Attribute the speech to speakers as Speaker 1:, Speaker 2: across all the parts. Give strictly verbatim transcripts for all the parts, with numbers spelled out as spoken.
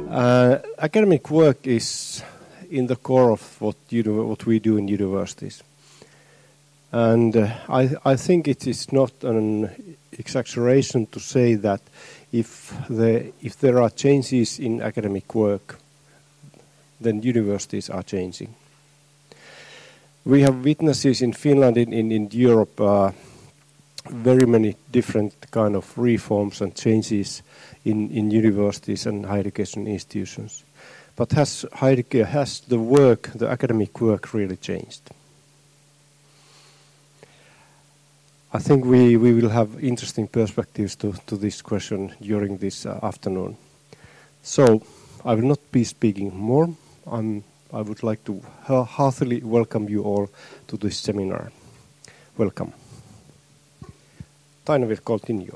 Speaker 1: Uh, academic work is in the core of what, uni- what we do in universities. And uh, I, I think it is not an exaggeration to say that if, the, if there are changes in academic work, then universities are changing. We have witnesses in Finland, in, in, in Europe, uh, very many different kind of reforms and changes in, in universities and higher education institutions. But has higher has the work, the academic work, really changed? I think we, we will have interesting perspectives to, to this question during this uh, afternoon. So I will not be speaking more. I'm, I would like to heartily welcome you all to this seminar. Welcome. Taina will continue.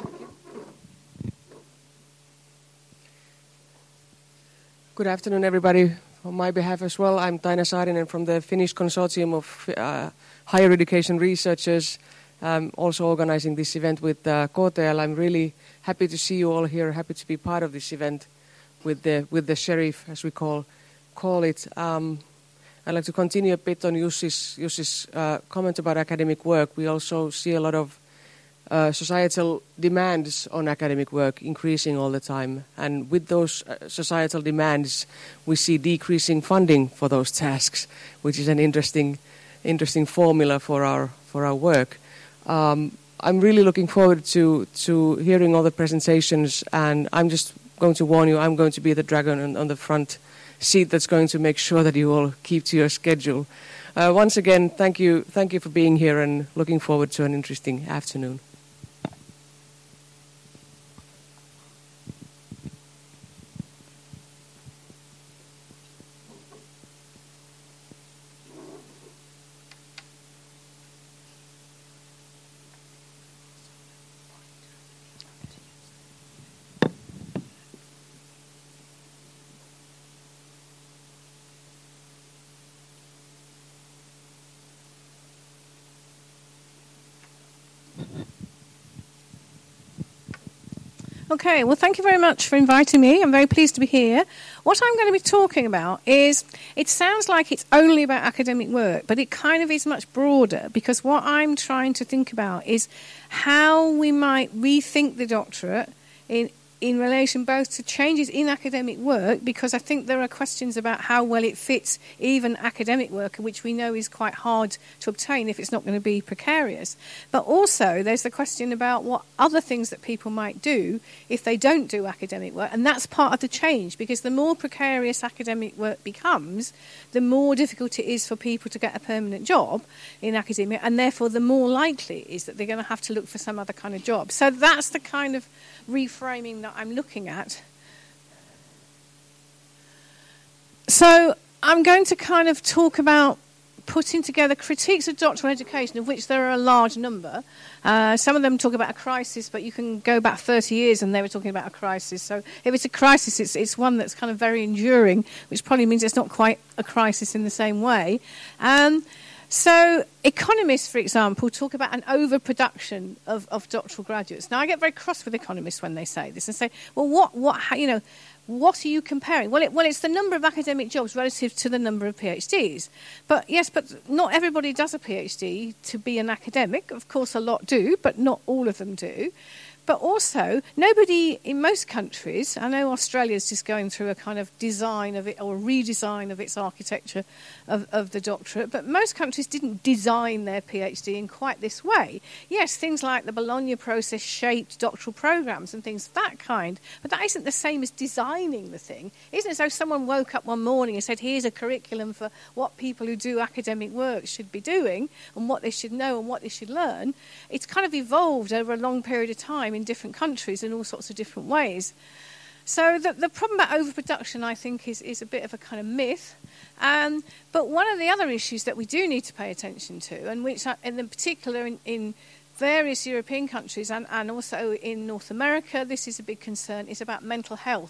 Speaker 2: Good afternoon, everybody. On my behalf as well, I'm Taina Saarinen from the Finnish Consortium of uh, Higher Education Researchers, um, also organizing this event with uh, K T L. I'm really happy to see you all here, happy to be part of this event with the with the sheriff, as we call call it. Um, I'd like to continue a bit on Jussi's, Jussi's uh, comment about academic work. We also see a lot of Uh, societal demands on academic work increasing all the time, and with those uh, societal demands we see decreasing funding for those tasks, which is an interesting interesting formula for our for our work. Um, I'm really looking forward to to hearing all the presentations, and I'm just going to warn you, I'm going to be the dragon on, on the front seat that's going to make sure that you all keep to your schedule. Uh, once again, thank you thank you for being here, and looking forward to an interesting afternoon.
Speaker 3: Okay, well, thank you very much for inviting me. I'm very pleased to be here. What I'm going to be talking about is, it sounds like it's only about academic work, but it kind of is much broader, because what I'm trying to think about is how we might rethink the doctorate in in relation both to changes in academic work, because I think there are questions about how well it fits even academic work, which we know is quite hard to obtain if it's not going to be precarious. But also there's the question about what other things that people might do if they don't do academic work, and that's part of the change, because the more precarious academic work becomes, the more difficult it is for people to get a permanent job in academia, and therefore the more likely it is that they're going to have to look for some other kind of job. So that's the kind of reframing that I'm looking at. So I'm going to kind of talk about putting together critiques of doctoral education, of which there are a large number. Uh, some of them talk about a crisis, but you can go back thirty years and they were talking about a crisis. So if it's a crisis, it's, it's one that's kind of very enduring, which probably means it's not quite a crisis in the same way. Um, So economists, for example, talk about an overproduction of, of doctoral graduates. Now, I get very cross with economists when they say this and say, well, what, what, you know, what are you comparing? Well, it, well, it's the number of academic jobs relative to the number of PhDs. But yes, but not everybody does a PhD to be an academic. Of course, a lot do, but not all of them do. But also, nobody in most countries, I know Australia's just going through a kind of design of it, or redesign of its architecture of, of the doctorate, but most countries didn't design their PhD in quite this way. Yes, things like the Bologna process shaped doctoral programs and things of that kind, but that isn't the same as designing the thing. It isn't as though someone woke up one morning and said, here's a curriculum for what people who do academic work should be doing, and what they should know and what they should learn. It's kind of evolved over a long period of time in different countries in all sorts of different ways. So the, the problem about overproduction, I think, is, is a bit of a kind of myth. Um, but one of the other issues that we do need to pay attention to, and which, in particular in, in various European countries and, and also in North America, this is a big concern, is about mental health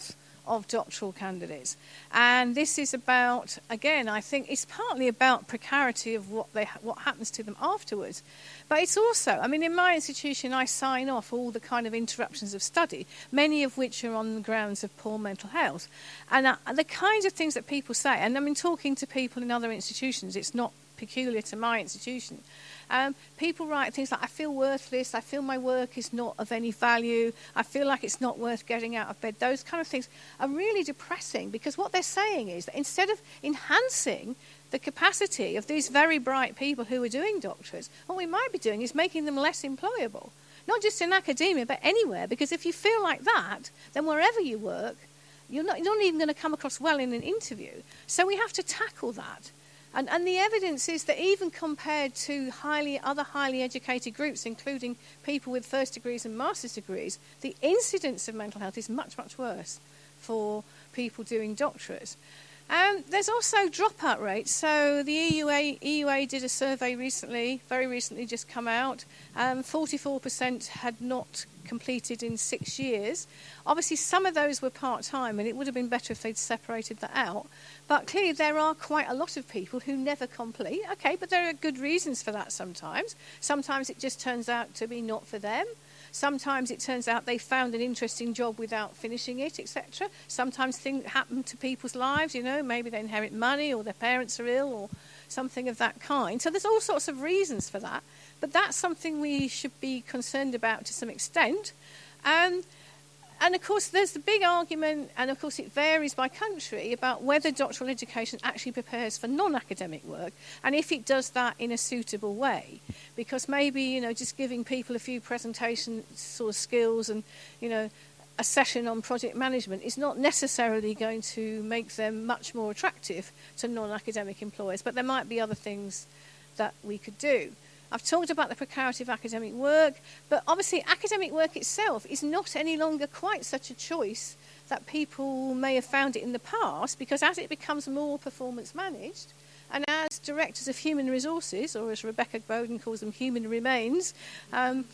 Speaker 3: of doctoral candidates. And this is about, again, I think it's partly about precarity of what they what happens to them afterwards. But it's also, I mean, in my institution, I sign off all the kind of interruptions of study, many of which are on the grounds of poor mental health. And uh, the kinds of things that people say, and I mean, talking to people in other institutions, it's not peculiar to my institution. Um, people write things like, I feel worthless, I feel my work is not of any value, I feel like it's not worth getting out of bed. Those kind of things are really depressing, because what they're saying is that instead of enhancing the capacity of these very bright people who are doing doctorates, what we might be doing is making them less employable. Not just in academia, but anywhere, because if you feel like that, then wherever you work, you're not, you're not even going to come across well in an interview. So we have to tackle that. And, and the evidence is that even compared to highly other highly educated groups, including people with first degrees and master's degrees, the incidence of mental health is much, much worse for people doing doctorates. Um, there's also dropout rates. So the E U A, E U A did a survey recently, very recently just come out. Um, forty-four percent had not completed in six years. Obviously, some of those were part-time, and it would have been better if they'd separated that out. But clearly, there are quite a lot of people who never complete. Okay, but there are good reasons for that sometimes. Sometimes it just turns out to be not for them. Sometimes it turns out they found an interesting job without finishing it, et cetera. Sometimes things happen to people's lives, you know, maybe they inherit money or their parents are ill or something of that kind. So there's all sorts of reasons for that. But that's something we should be concerned about to some extent. Um, and, of course, there's the big argument, and, of course, it varies by country, about whether doctoral education actually prepares for non-academic work and if it does that in a suitable way. Because maybe, you know, just giving people a few presentation sort of skills and, you know, a session on project management is not necessarily going to make them much more attractive to non-academic employers. But there might be other things that we could do. I've talked about the precarity of academic work, but obviously academic work itself is not any longer quite such a choice that people may have found it in the past, because as it becomes more performance managed, and as directors of human resources, or as Rebecca Bowden calls them, human remains, um,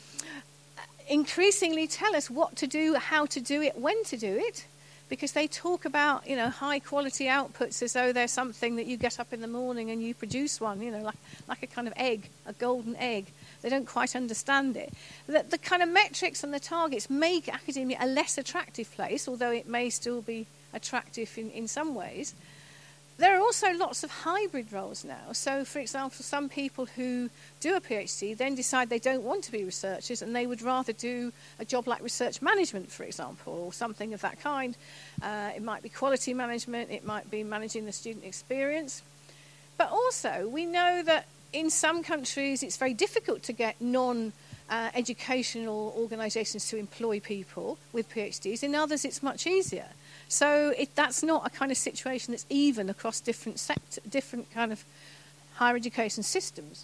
Speaker 3: increasingly tell us what to do, how to do it, when to do it, because they talk about, you know, high quality outputs as though they're something that you get up in the morning and you produce one, you know, like, like a kind of egg, a golden egg. They don't quite understand it. The, the kind of metrics and the targets make academia a less attractive place, although it may still be attractive in, in some ways. There are also lots of hybrid roles now. So, for example, some people who do a PhD then decide they don't want to be researchers and they would rather do a job like research management, for example, or something of that kind. Uh, it might be quality management, it might be managing the student experience. But also, we know that in some countries it's very difficult to get non- Uh, educational organisations to employ people with PhDs. In others, it's much easier. So it, that's not a kind of situation that's even across different sector, different kind of higher education systems.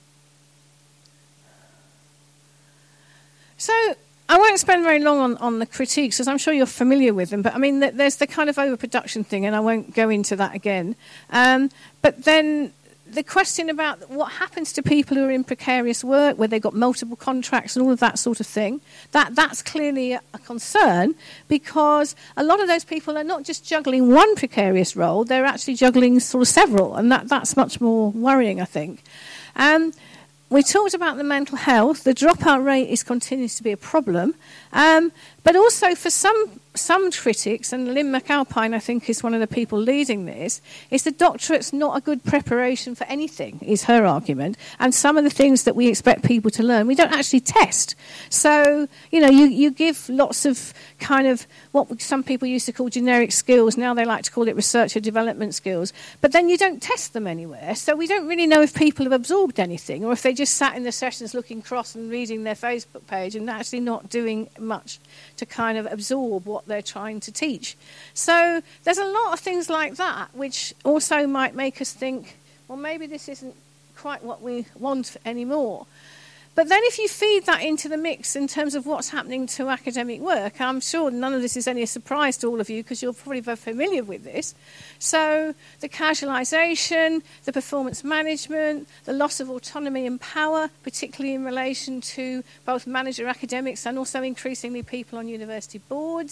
Speaker 3: So I won't spend very long on, on the critiques, as I'm sure you're familiar with them. But I mean, there's the kind of overproduction thing, and I won't go into that again. Um, but then the question about what happens to people who are in precarious work, where they've got multiple contracts and all of that sort of thing, that, that's clearly a, a concern, because a lot of those people are not just juggling one precarious role, they're actually juggling sort of several, and that, that's much more worrying, I think. Um, we talked about the mental health. The dropout rate is continues to be a problem. Um, but also for some some critics, and Lynn McAlpine, I think, is one of the people leading this, is the doctorate's not a good preparation for anything, is her argument. And some of the things that we expect people to learn, we don't actually test. So, you know, you, you give lots of kind of what some people used to call generic skills. Now they like to call it research or development skills. But then you don't test them anywhere. So we don't really know if people have absorbed anything, or if they just sat in the sessions looking cross and reading their Facebook page and actually not doing much to kind of absorb what they're trying to teach. So there's a lot of things like that which also might make us think, well, maybe this isn't quite what we want anymore. But then if you feed that into the mix in terms of what's happening to academic work, I'm sure none of this is any surprise to all of you, because you're probably very familiar with this. So the casualisation, the performance management, the loss of autonomy and power, particularly in relation to both manager academics and also increasingly people on university boards.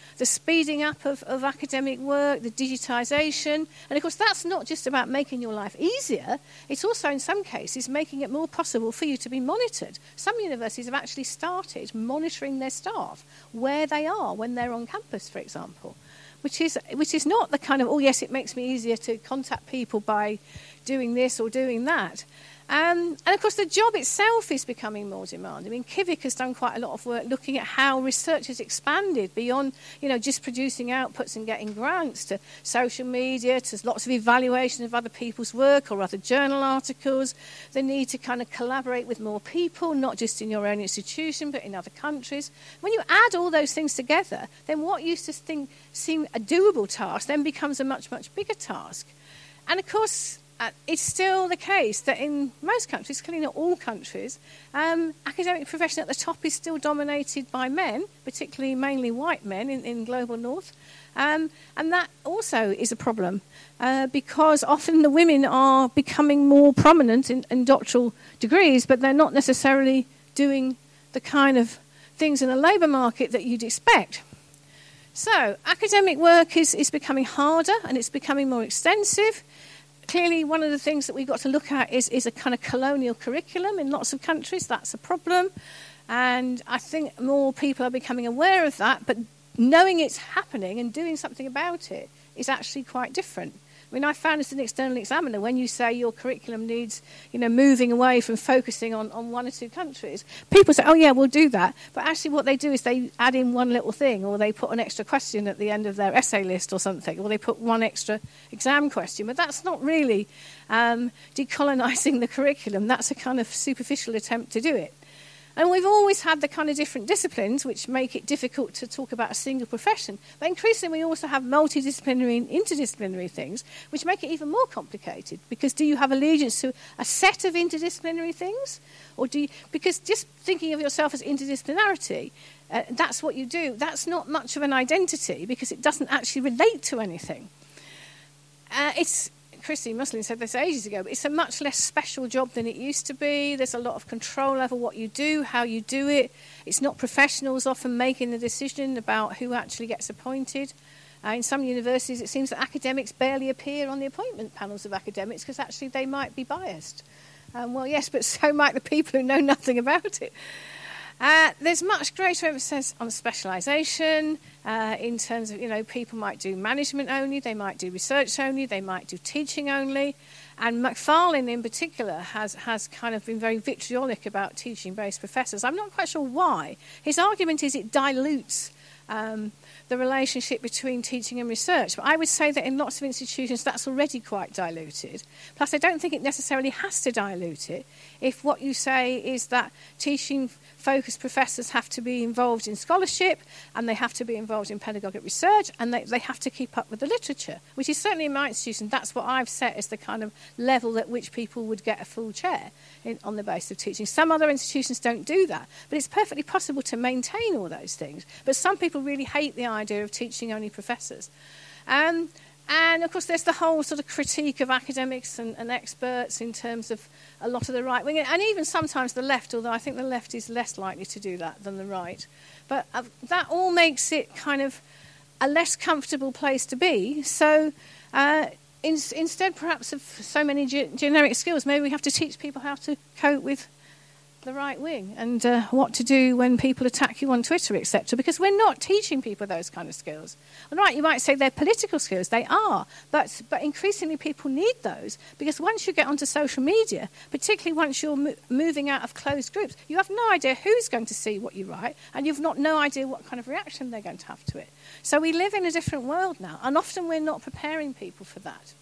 Speaker 3: the speeding up of, of academic work, the digitisation. And of course, that's not just about making your life easier. It's also, in some cases, making it more possible for you to be monitored. Some universities have actually started monitoring their staff, where they are when they're on campus, for example, which is, which is not the kind of, oh, yes, it makes me easier to contact people by doing this or doing that. Um, and of course, the job itself is becoming more demanding. I mean, Kivik has done quite a lot of work looking at how research has expanded beyond, you know, just producing outputs and getting grants to social media, to lots of evaluation of other people's work or other journal articles. The need to kind of collaborate with more people, not just in your own institution, but in other countries. When you add all those things together, then what used to think, seem a doable task then becomes a much, much bigger task. And of course, Uh, it's still the case that in most countries, clearly not all countries, um, academic profession at the top is still dominated by men, particularly mainly white men in, in global north. Um, and that also is a problem uh, because often the women are becoming more prominent in, in doctoral degrees, but they're not necessarily doing the kind of things in the labour market that you'd expect. So academic work is, is becoming harder and it's becoming more extensive. Clearly, one of the things that we've got to look at is, is a kind of colonial curriculum in lots of countries. That's a problem. And I think more people are becoming aware of that. But knowing it's happening and doing something about it is actually quite different. I mean, I found as an external examiner, when you say your curriculum needs, you know, moving away from focusing on, on one or two countries, people say, oh, yeah, we'll do that. But actually what they do is they add in one little thing, or they put an extra question at the end of their essay list or something, or they put one extra exam question. But that's not really um, decolonising the curriculum. That's a kind of superficial attempt to do it. And we've always had the kind of different disciplines which make it difficult to talk about a single profession. But increasingly we also have multidisciplinary and interdisciplinary things which make it even more complicated. Because do you have allegiance to a set of interdisciplinary things? Or do you, because just thinking of yourself as interdisciplinarity, uh, that's what you do. That's not much of an identity because it doesn't actually relate to anything. Uh, it's... Christine Muslin said this ages ago, but it's a much less special job than it used to be. There's a lot of control over what you do, how you do it. It's not professionals often making the decision about who actually gets appointed. Uh, in some universities, it seems that academics barely appear on the appointment panels of academics because actually they might be biased. Um, well, yes, but so might the people who know nothing about it. Uh, there's much greater emphasis on specialisation uh, in terms of, you know, people might do management only, they might do research only, they might do teaching only. And Macfarlane in particular has, has kind of been very vitriolic about teaching-based professors. I'm not quite sure why. His argument is it dilutes um, the relationship between teaching and research. But I would say that in lots of institutions that's already quite diluted. Plus, I don't think it necessarily has to dilute it if what you say is that teaching-focused professors have to be involved in scholarship and they have to be involved in pedagogic research and they, they have to keep up with the literature, which is certainly in my institution, that's what I've set as the kind of level at which people would get a full chair in, on the basis of teaching. Some other institutions don't do that, but it's perfectly possible to maintain all those things. But some people really hate the idea of teaching only professors. Um, And, of course, there's the whole sort of critique of academics and, and experts in terms of a lot of the right wing, and even sometimes the left, although I think the left is less likely to do that than the right. But uh, that all makes it kind of a less comfortable place to be. So uh, in, instead, perhaps, of so many ge- generic skills, maybe we have to teach people how to cope with the right wing and uh, what to do when people attack you on Twitter, et cetera. Because we're not teaching people those kind of skills. All right, you might say they're political skills. They are. But but increasingly people need those because once you get onto social media, particularly once you're mo- moving out of closed groups, you have no idea who's going to see what you write and you've not no idea what kind of reaction they're going to have to it. So we live in a different world now and often we're not preparing people for that.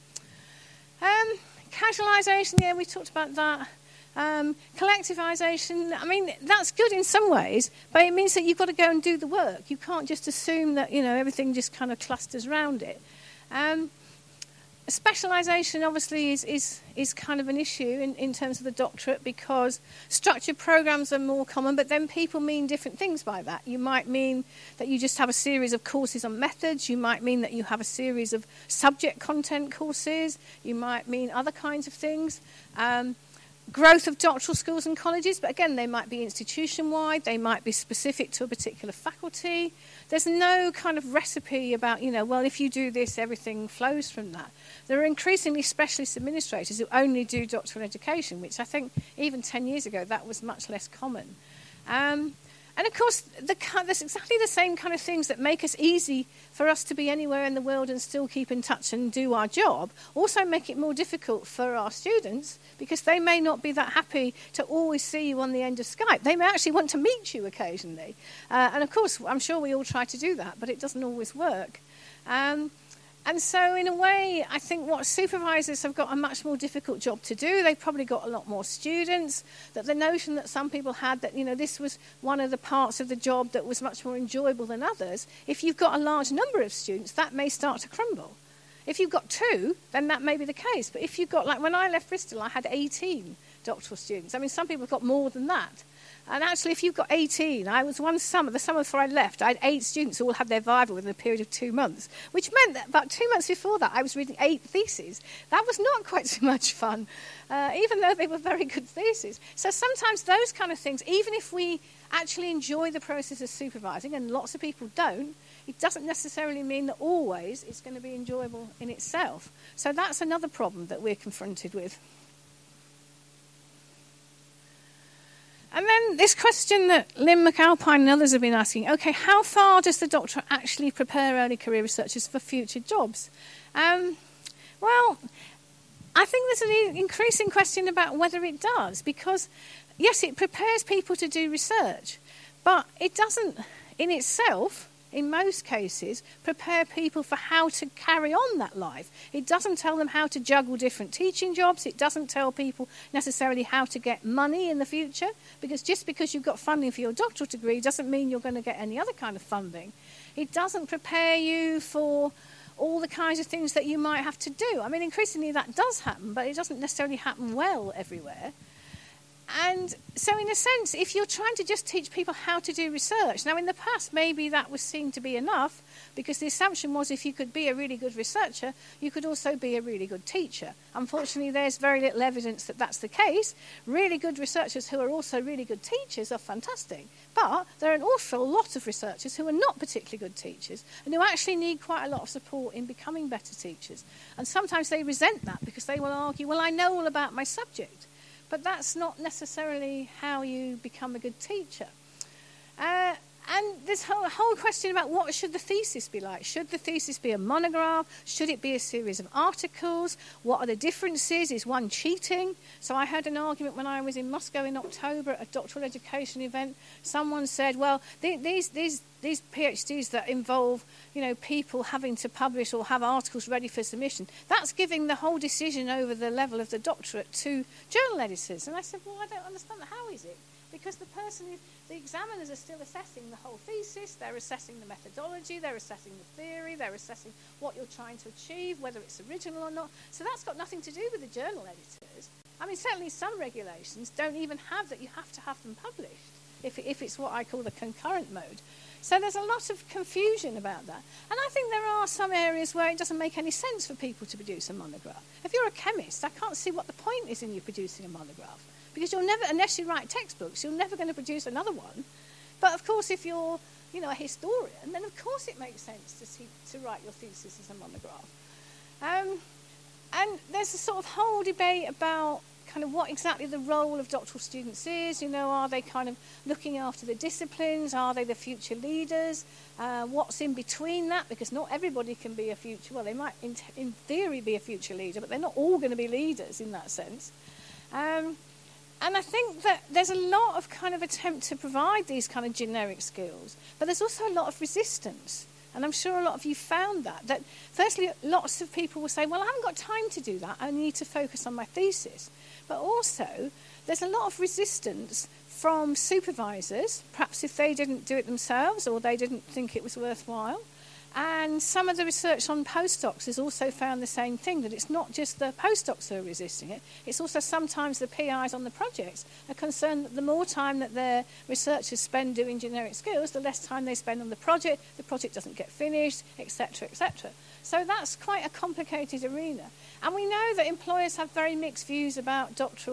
Speaker 3: Um, casualisation, yeah, we talked about that. Um, collectivisation, I mean, that's good in some ways, but it means that you've got to go and do the work. You can't just assume that, you know, everything just kind of clusters around it. Um, specialisation, obviously, is, is, is kind of an issue in, in terms of the doctorate because structured programmes are more common, but then people mean different things by that. You might mean that you just have a series of courses on methods. You might mean that you have a series of subject content courses. You might mean other kinds of things. Um, growth of doctoral schools and colleges, but again, they might be institution-wide, they might be specific to a particular faculty. There's no kind of recipe about, you know, well, if you do this, everything flows from that. There are increasingly specialist administrators who only do doctoral education, which I think even ten years ago, that was much less common. Um, and of course, the, there's exactly the same kind of things that make us easy for us to be anywhere in the world and still keep in touch and do our job, also make it more difficult for our students, because they may not be that happy to always see you on the end of Skype. They may actually want to meet you occasionally. Uh, and of course, I'm sure we all try to do that, but it doesn't always work. Um, and so in a way, I think what supervisors have got a much more difficult job to do. They've probably got a lot more students. That the notion that some people had that, you know, this was one of the parts of the job that was much more enjoyable than others. If you've got a large number of students, that may start to crumble. If you've got two, then that may be the case. But if you've got, like when I left Bristol, I had eighteen doctoral students. I mean, some people have got more than that. And actually, if you've got eighteen, I was one summer, the summer before I left, I had eight students who all had their Viva within a period of two months, which meant that about two months before that, I was reading eight theses. That was not quite so much fun, uh, even though they were very good theses. So sometimes those kind of things, even if we actually enjoy the process of supervising, and lots of people don't, it doesn't necessarily mean that always it's going to be enjoyable in itself. So that's another problem that we're confronted with. And then this question that Lynn McAlpine and others have been asking, okay, how far does the doctorate actually prepare early career researchers for future jobs? Um, well, I think there's an increasing question about whether it does, because, yes, it prepares people to do research, but it doesn't, in itself, in most cases, prepare people for how to carry on that life. It doesn't tell them how to juggle different teaching jobs. It doesn't tell people necessarily how to get money in the future, because just because you've got funding for your doctoral degree doesn't mean you're going to get any other kind of funding. It doesn't prepare you for all the kinds of things that you might have to do. I mean, increasingly that does happen, but it doesn't necessarily happen well everywhere. And so in a sense, if you're trying to just teach people how to do research, now in the past maybe that was seen to be enough, because the assumption was if you could be a really good researcher, you could also be a really good teacher. Unfortunately, there's very little evidence that that's the case. Really good researchers who are also really good teachers are fantastic. But there are an awful lot of researchers who are not particularly good teachers and who actually need quite a lot of support in becoming better teachers. And sometimes they resent that because they will argue, well, I know all about my subject. But that's not necessarily how you become a good teacher. Uh, and this whole, whole question about what should the thesis be like. Should the thesis be a monograph? Should it be a series of articles? What are the differences? Is one cheating? So I heard an argument when I was in Moscow in October at a doctoral education event. Someone said, well, these, these, these PhDs that involve, you know, people having to publish or have articles ready for submission, that's giving the whole decision over the level of the doctorate to journal editors. And I said, well, I don't understand. How is it? Because the person, is, the examiners are still assessing the whole thesis, they're assessing the methodology, they're assessing the theory, they're assessing what you're trying to achieve, whether it's original or not. So that's got nothing to do with the journal editors. I mean, certainly some regulations don't even have that you have to have them published, if, if it's what I call the concurrent mode. So there's a lot of confusion about that. And I think there are some areas where it doesn't make any sense for people to produce a monograph. If you're a chemist, I can't see what the point is in you producing a monograph. Because you'll never, unless you write textbooks, you're never going to produce another one. But of course, if you're, you know, a historian, then of course it makes sense to see, to write your thesis as a monograph. Um, and there's a sort of whole debate about kind of what exactly the role of doctoral students is. You know, are they kind of looking after the disciplines? Are they the future leaders? Uh, what's in between that? Because not everybody can be a future, well, they might in, in theory be a future leader, but they're not all going to be leaders in that sense. Um, And I think that there's a lot of kind of attempt to provide these kind of generic skills, but there's also a lot of resistance. And I'm sure a lot of you found that. That firstly, lots of people will say, well, I haven't got time to do that. I need to focus on my thesis. But also, there's a lot of resistance from supervisors, perhaps if they didn't do it themselves or they didn't think it was worthwhile. And some of the research on postdocs has also found the same thing, that it's not just the postdocs who are resisting it, it's also sometimes the P Is on the projects are concerned that the more time that their researchers spend doing generic skills, the less time they spend on the project, the project doesn't get finished, et cetera, et cetera. So that's quite a complicated arena. And we know that employers have very mixed views about doctoral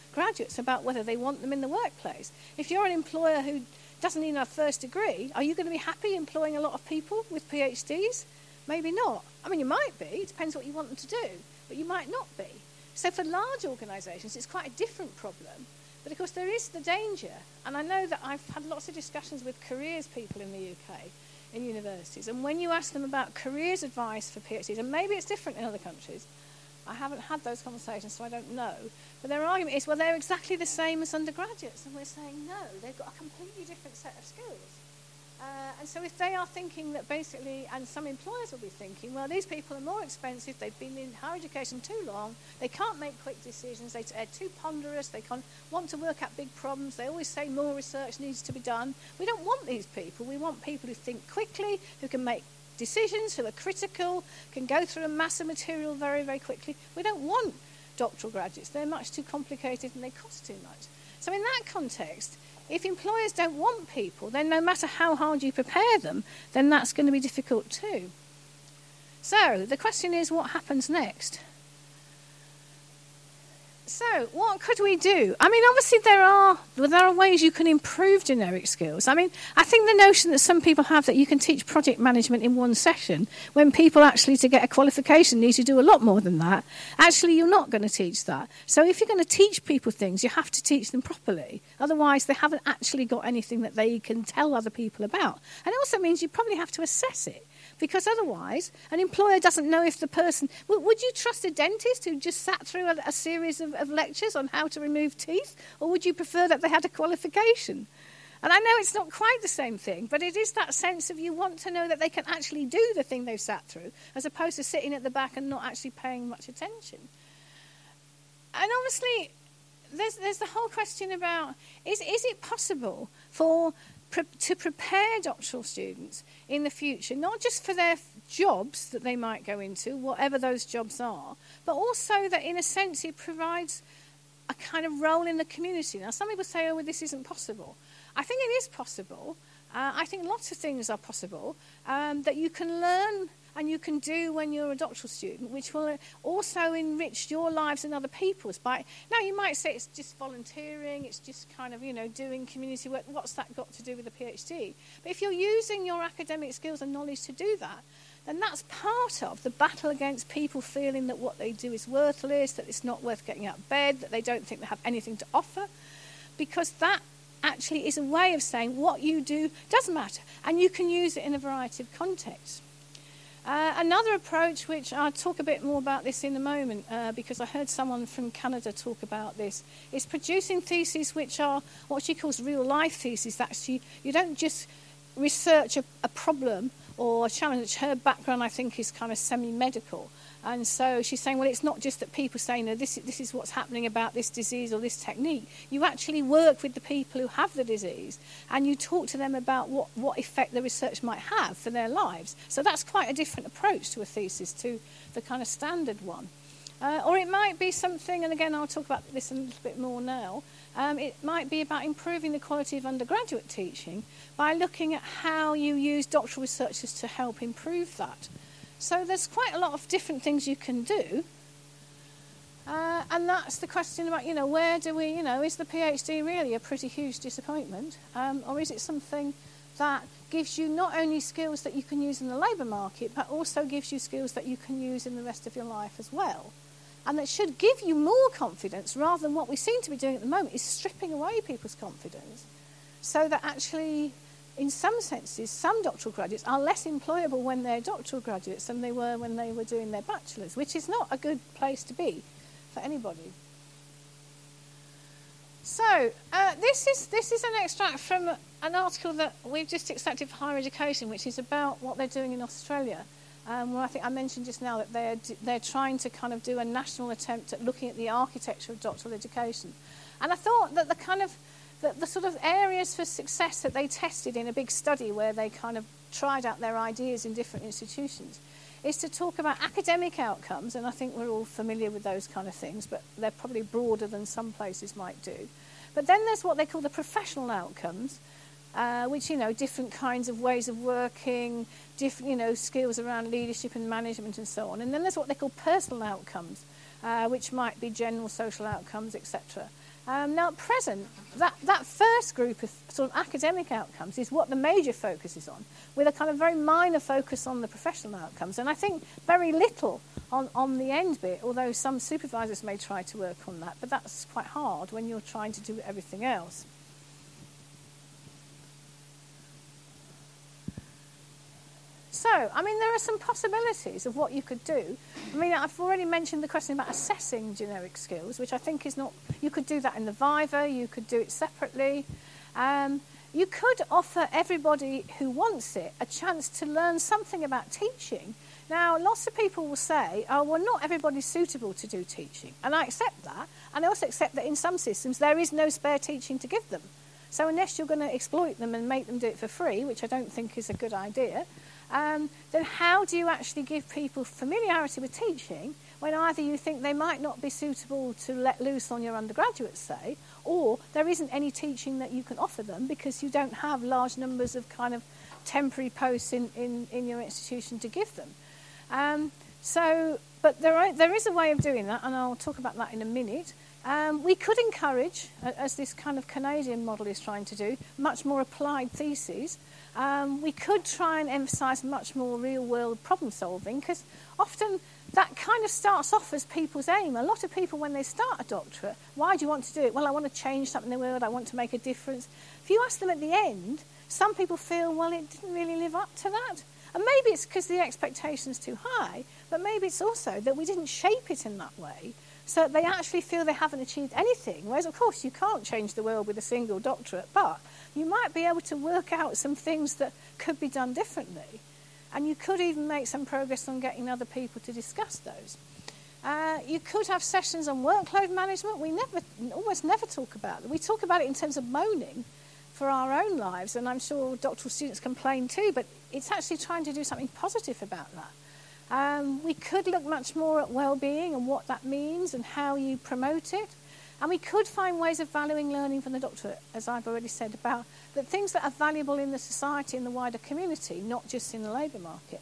Speaker 3: graduates about whether they want them in the workplace. If you're an employer who doesn't even have a first degree, are you going to be happy employing a lot of people with PhDs? Maybe not. I mean, you might be. It depends what you want them to do. But you might not be. So for large organisations, it's quite a different problem. But of course, there is the danger. And I know that I've had lots of discussions with careers people in the U K, in universities. And when you ask them about careers advice for PhDs, and maybe it's different in other countries, I haven't had those conversations, so I don't know. But their argument is, well, they're exactly the same as undergraduates. And we're saying, no, they've got a completely different set of skills. Uh, and so if they are thinking that basically, and some employers will be thinking, well, these people are more expensive, they've been in higher education too long, they can't make quick decisions, they, they're too ponderous, they can't want to work out big problems, they always say more research needs to be done. We don't want these people. We want people who think quickly, who can make decisions, who are critical, can go through a mass of material very, very quickly. We don't want doctoral graduates. They're much too complicated and they cost too much. So in that context, if employers don't want people, then no matter how hard you prepare them, then that's going to be difficult too. So the question is, what happens next? So what could we do? I mean, obviously there are there are ways you can improve generic skills. I mean, I think the notion that some people have that you can teach project management in one session, when people actually, to get a qualification, need to do a lot more than that, actually you're not going to teach that. So if you're going to teach people things, you have to teach them properly. Otherwise, they haven't actually got anything that they can tell other people about. And it also means you probably have to assess it. Because otherwise, an employer doesn't know if the person... W- would you trust a dentist who just sat through a, a series of, of lectures on how to remove teeth? Or would you prefer that they had a qualification? And I know it's not quite the same thing, but it is that sense of you want to know that they can actually do the thing they've sat through, as opposed to sitting at the back and not actually paying much attention. And obviously, there's, there's the whole question about, is, is it possible for... Pre- to prepare doctoral students in the future, not just for their jobs that they might go into, whatever those jobs are, but also that in a sense it provides a kind of role in the community. Now some people say, oh, well, this isn't possible. I think it is possible. Uh, I think lots of things are possible um, that you can learn and you can do when you're a doctoral student, which will also enrich your lives and other people's. By now, you might say it's just volunteering, it's just kind of, you know, doing community work. What's that got to do with a PhD? But if you're using your academic skills and knowledge to do that, then that's part of the battle against people feeling that what they do is worthless, that it's not worth getting out of bed, that they don't think they have anything to offer, because that actually is a way of saying what you do doesn't matter, and you can use it in a variety of contexts. Uh, another approach, which I'll talk a bit more about this in a moment, uh, because I heard someone from Canada talk about this, is producing theses which are what she calls real-life theses. That she, you don't just research a, a problem or a challenge. Her background, I think, is kind of semi-medical. And so she's saying, well, it's not just that people say, no, this, this is what's happening about this disease or this technique. You actually work with the people who have the disease and you talk to them about what, what effect the research might have for their lives. So that's quite a different approach to a thesis, to the kind of standard one. Uh, or it might be something, and again, I'll talk about this a little bit more now, um, it might be about improving the quality of undergraduate teaching by looking at how you use doctoral researchers to help improve that. So there's quite a lot of different things you can do. Uh, and that's the question about, you know, where do we, you know, is the PhD really a pretty huge disappointment? Um, or is it something that gives you not only skills that you can use in the labour market, but also gives you skills that you can use in the rest of your life as well? And that should give you more confidence, rather than what we seem to be doing at the moment is stripping away people's confidence, so that actually, in some senses, some doctoral graduates are less employable when they're doctoral graduates than they were when they were doing their bachelors, which is not a good place to be for anybody. So uh, this is this is an extract from an article that we've just accepted for higher education, which is about what they're doing in Australia. Um, well, I think I mentioned just now that they're they're trying to kind of do a national attempt at looking at the architecture of doctoral education, and I thought that the kind of The, the sort of areas for success that they tested in a big study where they kind of tried out their ideas in different institutions is to talk about academic outcomes, and I think we're all familiar with those kind of things, but they're probably broader than some places might do. But then there's what they call the professional outcomes, uh, which, you know, different kinds of ways of working, different, you know, skills around leadership and management and so on. And then there's what they call personal outcomes, uh, which might be general social outcomes, et cetera. Um, now, at present, that, that first group of sort of academic outcomes is what the major focus is on, with a kind of very minor focus on the professional outcomes. And I think very little on, on the end bit, although some supervisors may try to work on that, but that's quite hard when you're trying to do everything else. So, I mean, there are some possibilities of what you could do. I mean, I've already mentioned the question about assessing generic skills, which I think is not... You could do that in the Viva, you could do it separately. Um, you could offer everybody who wants it a chance to learn something about teaching. Now, lots of people will say, oh, well, not everybody's suitable to do teaching. And I accept that. And I also accept that in some systems there is no spare teaching to give them. So unless you're going to exploit them and make them do it for free, which I don't think is a good idea... Um, then how do you actually give people familiarity with teaching when either you think they might not be suitable to let loose on your undergraduates, say, or there isn't any teaching that you can offer them because you don't have large numbers of kind of temporary posts in, in, in your institution to give them. Um, so, but there, are, there is a way of doing that, and I'll talk about that in a minute. Um, we could encourage, as this kind of Canadian model is trying to do, much more applied theses. Um, we could try and emphasise much more real-world problem-solving, because often that kind of starts off as people's aim. A lot of people, when they start a doctorate, why do you want to do it? Well, I want to change something in the world, I want to make a difference. If you ask them at the end, some people feel, well, it didn't really live up to that. And maybe it's because the expectation's too high, but maybe it's also that we didn't shape it in that way, so they actually feel they haven't achieved anything. Whereas, of course, you can't change the world with a single doctorate, but you might be able to work out some things that could be done differently. And you could even make some progress on getting other people to discuss those. Uh, you could have sessions on workload management. We never, almost never talk about it. We talk about it in terms of moaning for our own lives, and I'm sure doctoral students complain too, but it's actually trying to do something positive about that. Um, we could look much more at well-being and what that means and how you promote it. And we could find ways of valuing learning from the doctorate, as I've already said, about the things that are valuable in the society and the wider community, not just in the labour market.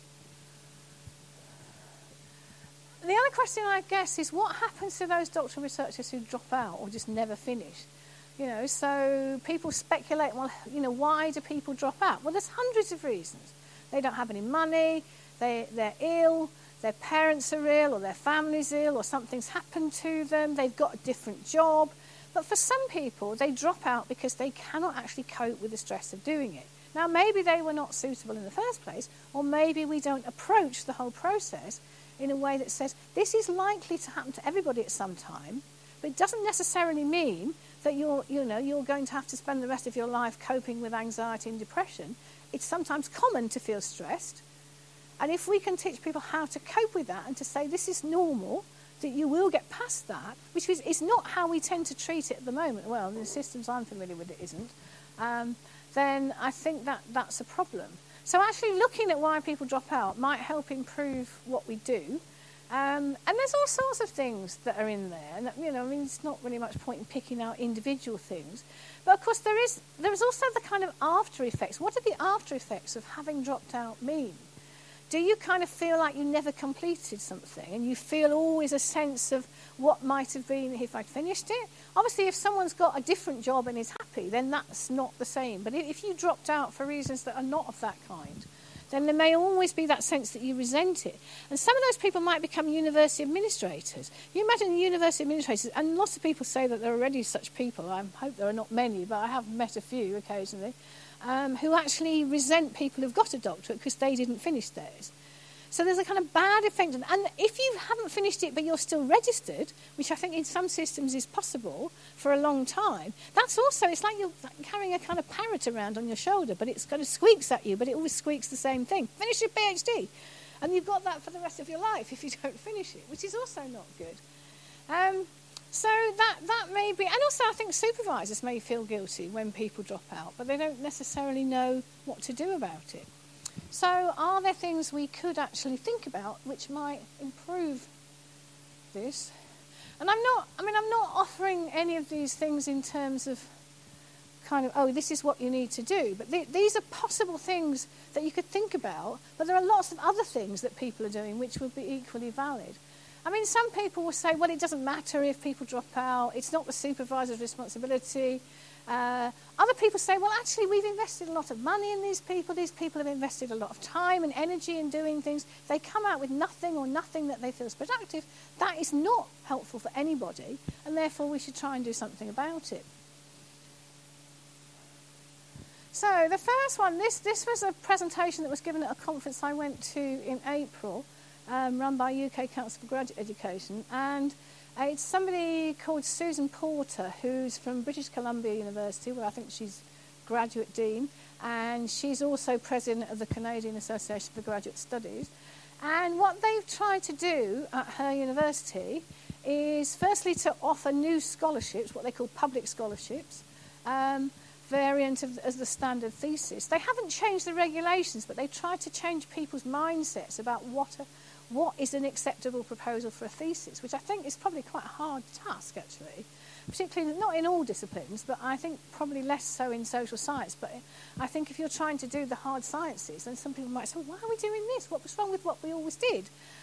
Speaker 3: The other question, I guess, is what happens to those doctoral researchers who drop out or just never finish? You know, so people speculate, well, you know, why do people drop out? Well, there's hundreds of reasons. They don't have any money, they, they're ill, their parents are ill, or their family's ill, or something's happened to them, they've got a different job. But for some people, they drop out because they cannot actually cope with the stress of doing it. Now, maybe they were not suitable in the first place, or maybe we don't approach the whole process in a way that says, this is likely to happen to everybody at some time, but it doesn't necessarily mean that you're, you know, you're going to have to spend the rest of your life coping with anxiety and depression. It's sometimes common to feel stressed. And if we can teach people how to cope with that and to say this is normal, that you will get past that, which is, is not how we tend to treat it at the moment, well, in the systems I'm familiar with it isn't, um, then I think that that's a problem. So actually looking at why people drop out might help improve what we do. Um, and there's all sorts of things that are in there. And, you know, I mean, it's not really much point in picking out individual things. But, of course, there is there is also the kind of after effects. What do the after effects of having dropped out mean? Do you kind of feel like you never completed something and you feel always a sense of what might have been if I'd finished it? Obviously, if someone's got a different job and is happy, then that's not the same. But if you dropped out for reasons that are not of that kind, then there may always be that sense that you resent it. And some of those people might become university administrators. You imagine university administrators, and lots of people say that there are already such people. I hope there are not many, but I have met a few occasionally. Um, who actually resent people who've got a doctorate because they didn't finish theirs. So there's a kind of bad effect. And if you haven't finished it but you're still registered, which I think in some systems is possible for a long time, that's also, it's like you're carrying a kind of parrot around on your shoulder, but it's kind of squeaks at you, but it always squeaks the same thing. Finish your PhD. And you've got that for the rest of your life if you don't finish it, which is also not good. Um, So that, that may be... And also I think supervisors may feel guilty when people drop out, but they don't necessarily know what to do about it. So are there things we could actually think about which might improve this? And I'm not... I mean, I'm not offering any of these things in terms of kind of, oh, this is what you need to do. But th- these are possible things that you could think about, but there are lots of other things that people are doing which would be equally valid. I mean, some people will say, well, it doesn't matter if people drop out. It's not the supervisor's responsibility. Uh, other people say, well, actually, we've invested a lot of money in these people. These people have invested a lot of time and energy in doing things. If they come out with nothing or nothing that they feel is productive, that is not helpful for anybody, and therefore we should try and do something about it. So the first one, this, this was a presentation that was given at a conference I went to in April, um, run by U K Council for Graduate Education, and Uh, it's somebody called Susan Porter, who's from British Columbia University, where I think she's graduate dean, and she's also president of the Canadian Association for Graduate Studies. And what they've tried to do at her university is firstly to offer new scholarships, what they call public scholarships, um, variant of as the standard thesis. They haven't changed the regulations, but they've tried to change people's mindsets about what a what is an acceptable proposal for a thesis, which I think is probably quite a hard task, actually, particularly not in all disciplines, but I think probably less so in social science. But I think if you're trying to do the hard sciences, then some people might say, well, why are we doing this? What was wrong with what we always did?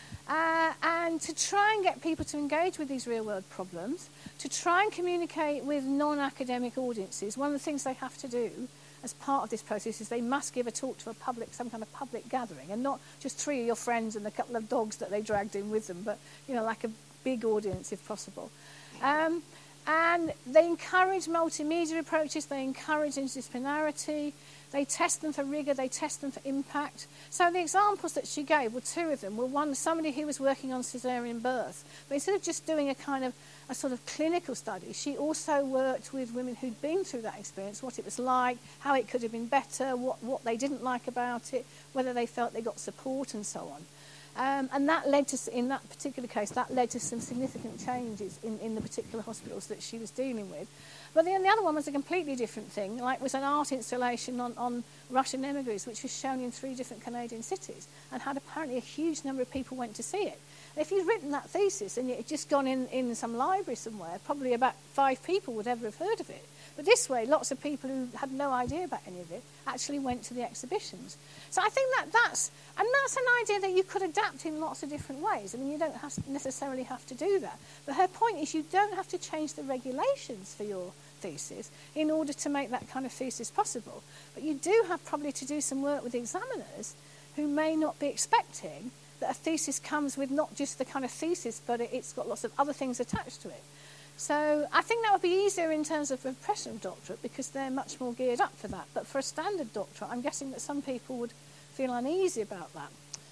Speaker 3: Uh, and to try and get people to engage with these real-world problems, to try and communicate with non-academic audiences, one of the things they have to do as part of this process is they must give a talk to a public, some kind of public gathering, and not just three of your friends and a couple of dogs that they dragged in with them, but, you know, like a big audience if possible. Um, and they encourage multimedia approaches, they encourage interdisciplinarity, they test them for rigour, they test them for impact. So the examples that she gave were two of them. Were one, somebody who was working on caesarean birth, but instead of just doing a kind of a sort of clinical study, she also worked with women who'd been through that experience, what it was like, how it could have been better, what, what they didn't like about it, whether they felt they got support and so on. Um, and that led to, in that particular case, that led to some significant changes in, in the particular hospitals that she was dealing with. But then the other one was a completely different thing, like was an art installation on, on Russian emigres, which was shown in three different Canadian cities, and had apparently a huge number of people went to see it. And if you'd written that thesis and it had just gone in, in some library somewhere, probably about five people would ever have heard of it. But this way, lots of people who had no idea about any of it actually went to the exhibitions. So I think that that's, and that's an idea that you could adapt in lots of different ways. I mean, you don't have necessarily have to do that. But her point is you don't have to change the regulations for your thesis in order to make that kind of thesis possible. But you do have probably to do some work with examiners who may not be expecting that a thesis comes with not just the kind of thesis, but it's got lots of other things attached to it. So I think that would be easier in terms of a professional doctorate because they're much more geared up for that. But for a standard doctorate, I'm guessing that some people would feel uneasy about that.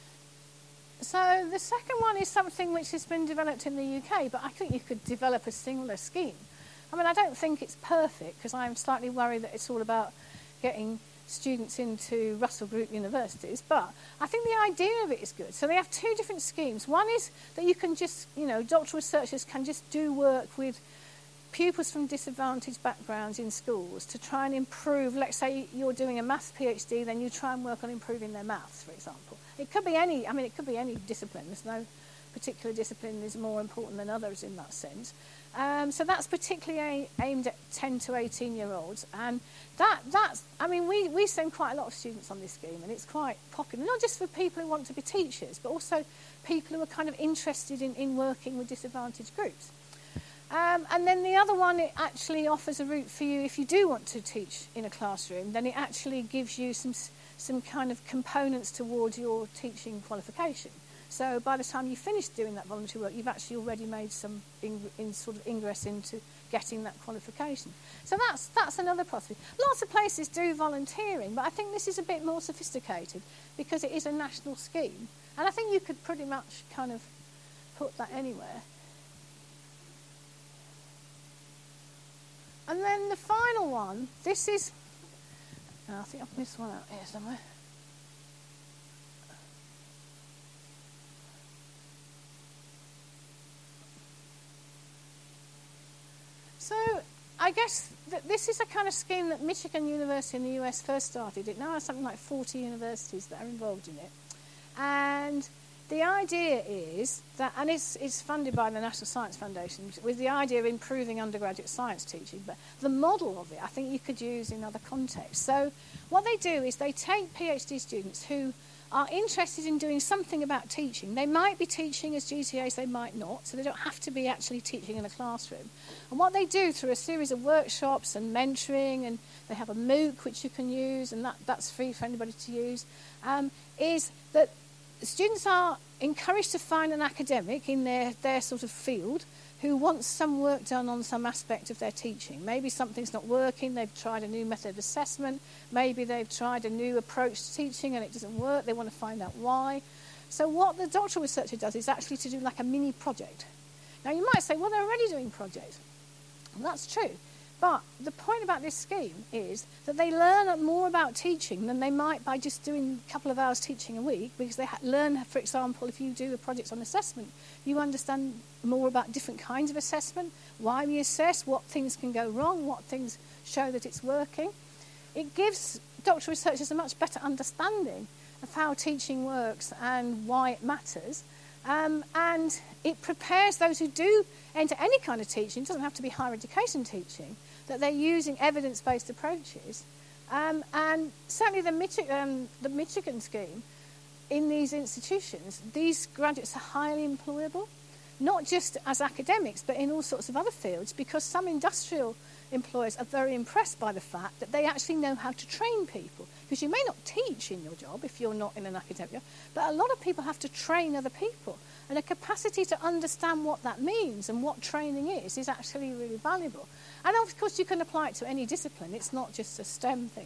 Speaker 3: So the second one is something which has been developed in the U K, but I think you could develop a similar scheme. I mean, I don't think it's perfect because I'm slightly worried that it's all about getting students into Russell Group universities, but I think the idea of it is good. So they have two different schemes. One is that you can just, you know, doctoral researchers can just do work with pupils from disadvantaged backgrounds in schools to try and improve. Let's say you're doing a maths PhD, then you try and work on improving their maths, for example. It could be any, I mean, it could be any discipline. There's no particular discipline is more important than others in that sense. Um, so that's particularly a, aimed at ten to eighteen year olds, and that that's I mean we, we send quite a lot of students on this scheme, and it's quite popular, not just for people who want to be teachers, but also people who are kind of interested in, in working with disadvantaged groups. Um, and then the other one, it actually offers a route for you if you do want to teach in a classroom, then it actually gives you some some kind of components towards your teaching qualification. So by the time you finish doing that voluntary work, you've actually already made some in, in sort of ingress into getting that qualification. So that's that's another possibility. Lots of places do volunteering, but I think this is a bit more sophisticated because it is a national scheme. And I think you could pretty much kind of put that anywhere. And then the final one, this is, oh, I think I've missed one out here somewhere. So I guess that this is a kind of scheme that Michigan University in the U S first started. It now has something like forty universities that are involved in it. And the idea is that, and it's, it's funded by the National Science Foundation, with the idea of improving undergraduate science teaching. But the model of it, I think you could use in other contexts. So what they do is they take PhD students who are interested in doing something about teaching. They might be teaching as G T As, they might not, so they don't have to be actually teaching in a classroom. And what they do through a series of workshops and mentoring, and they have a MOOC which you can use, and that, that's free for anybody to use, um, is that students are encouraged to find an academic in their, their sort of field who wants some work done on some aspect of their teaching. Maybe something's not working, they've tried a new method of assessment, maybe they've tried a new approach to teaching and it doesn't work, they want to find out why. So what the doctoral researcher does is actually to do like a mini project. Now you might say, well, they're already doing projects. Well, that's true. But the point about this scheme is that they learn more about teaching than they might by just doing a couple of hours teaching a week, because they ha- learn, for example, if you do a project on assessment, you understand more about different kinds of assessment, why we assess, what things can go wrong, what things show that it's working. It gives doctoral researchers a much better understanding of how teaching works and why it matters. Um, and it prepares those who do enter any kind of teaching, it doesn't have to be higher education teaching, that they're using evidence-based approaches. Um, and certainly the, Mich- um, the Michigan scheme, in these institutions, these graduates are highly employable, not just as academics, but in all sorts of other fields, because some industrial employers are very impressed by the fact that they actually know how to train people. Because you may not teach in your job if you're not in an academic job, but a lot of people have to train other people. And a capacity to understand what that means and what training is, is actually really valuable. And of course you can apply it to any discipline, it's not just a STEM thing.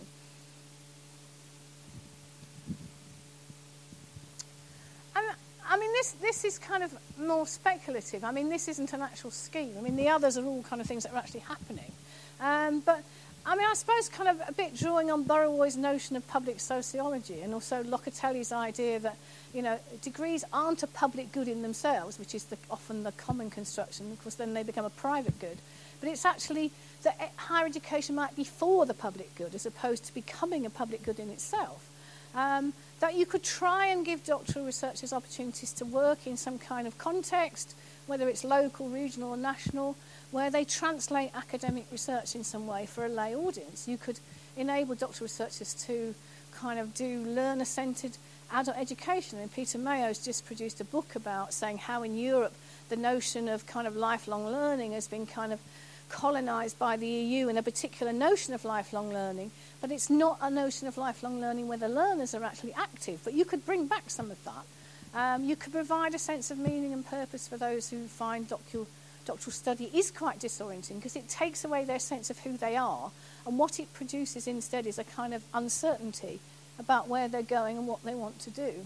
Speaker 3: And I mean, this, this is kind of more speculative. I mean, this isn't an actual scheme. I mean, the others are all kind of things that are actually happening. Um, but, I mean, I suppose kind of a bit drawing on Burrowoy's notion of public sociology, and also Locatelli's idea that, you know, degrees aren't a public good in themselves, which is the, often the common construction, because then they become a private good. But it's actually that higher education might be for the public good as opposed to becoming a public good in itself. Um, that you could try and give doctoral researchers opportunities to work in some kind of context, whether it's local, regional or national, where they translate academic research in some way for a lay audience. You could enable doctoral researchers to kind of do learner-centred adult education. And Peter Mayo's just produced a book about saying how in Europe the notion of kind of lifelong learning has been kind of colonised by the E U and a particular notion of lifelong learning, but it's not a notion of lifelong learning where the learners are actually active. But you could bring back some of that. Um, you could provide a sense of meaning and purpose for those who find doctoral, doctoral study is quite disorienting, because it takes away their sense of who they are, and what it produces instead is a kind of uncertainty about where they're going and what they want to do.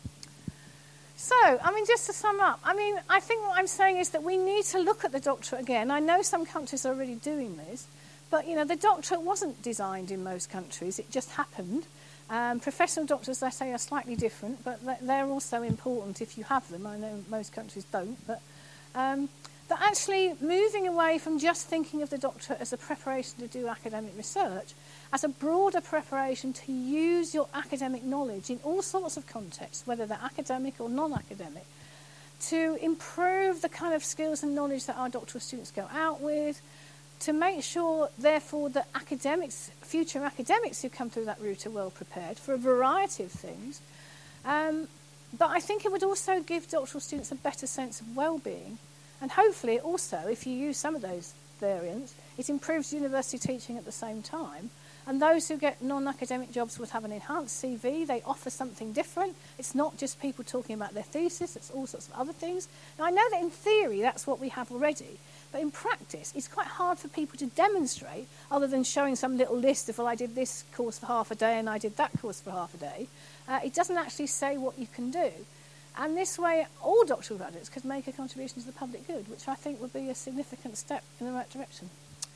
Speaker 3: So, I mean, just to sum up, I mean, I think what I'm saying is that we need to look at the doctorate again. I know some countries are already doing this, but, you know, the doctorate wasn't designed in most countries. It just happened. Um, professional doctors, I say, are slightly different, but they're also important if you have them. I know most countries don't, but um, that actually moving away from just thinking of the doctorate as a preparation to do academic research, as a broader preparation to use your academic knowledge in all sorts of contexts, whether they're academic or non-academic, to improve the kind of skills and knowledge that our doctoral students go out with, to make sure, therefore, that academics, future academics who come through that route are well prepared for a variety of things. Um, but I think it would also give doctoral students a better sense of well-being. And hopefully also, if you use some of those variants, it improves university teaching at the same time. And those who get non-academic jobs would have an enhanced C V. They offer something different. It's not just people talking about their thesis, it's all sorts of other things. Now, I know that in theory that's what we have already, but in practice it's quite hard for people to demonstrate, other than showing some little list of, well, I did this course for half a day and I did that course for half a day. Uh, it doesn't actually say what you can do. And this way, all doctoral graduates could make a contribution to the public good, which I think would be a significant step in the right direction.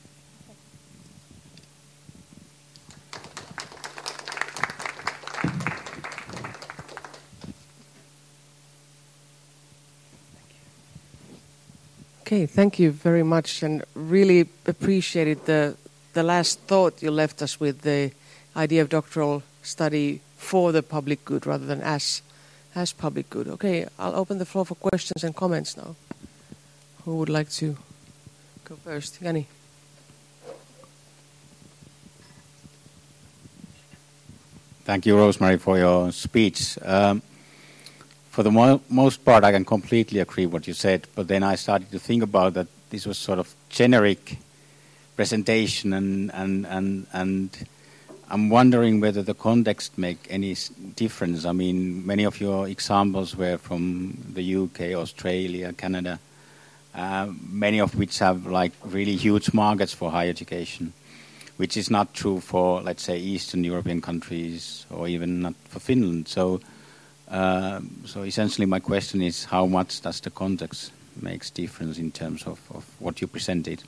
Speaker 2: Okay, thank you very much, and really appreciated the the last thought you left us with, the idea of doctoral study for the public good rather than as as public good. Okay, I'll open the floor for questions and comments now. Who would like to go first? Jani.
Speaker 4: Thank you, Rosemary, for your speech. Um, for the mo- most part, I can completely agree what you said, but then I started to think about that this was sort of generic presentation, and and and, and I'm wondering whether the context make any difference. I mean, many of your examples were from the U K, Australia, Canada, uh, many of which have like really huge markets for higher education, which is not true for, let's say, Eastern European countries or even not for Finland. So, uh, so essentially my question is, how much does the context makes difference in terms of, of what you presented?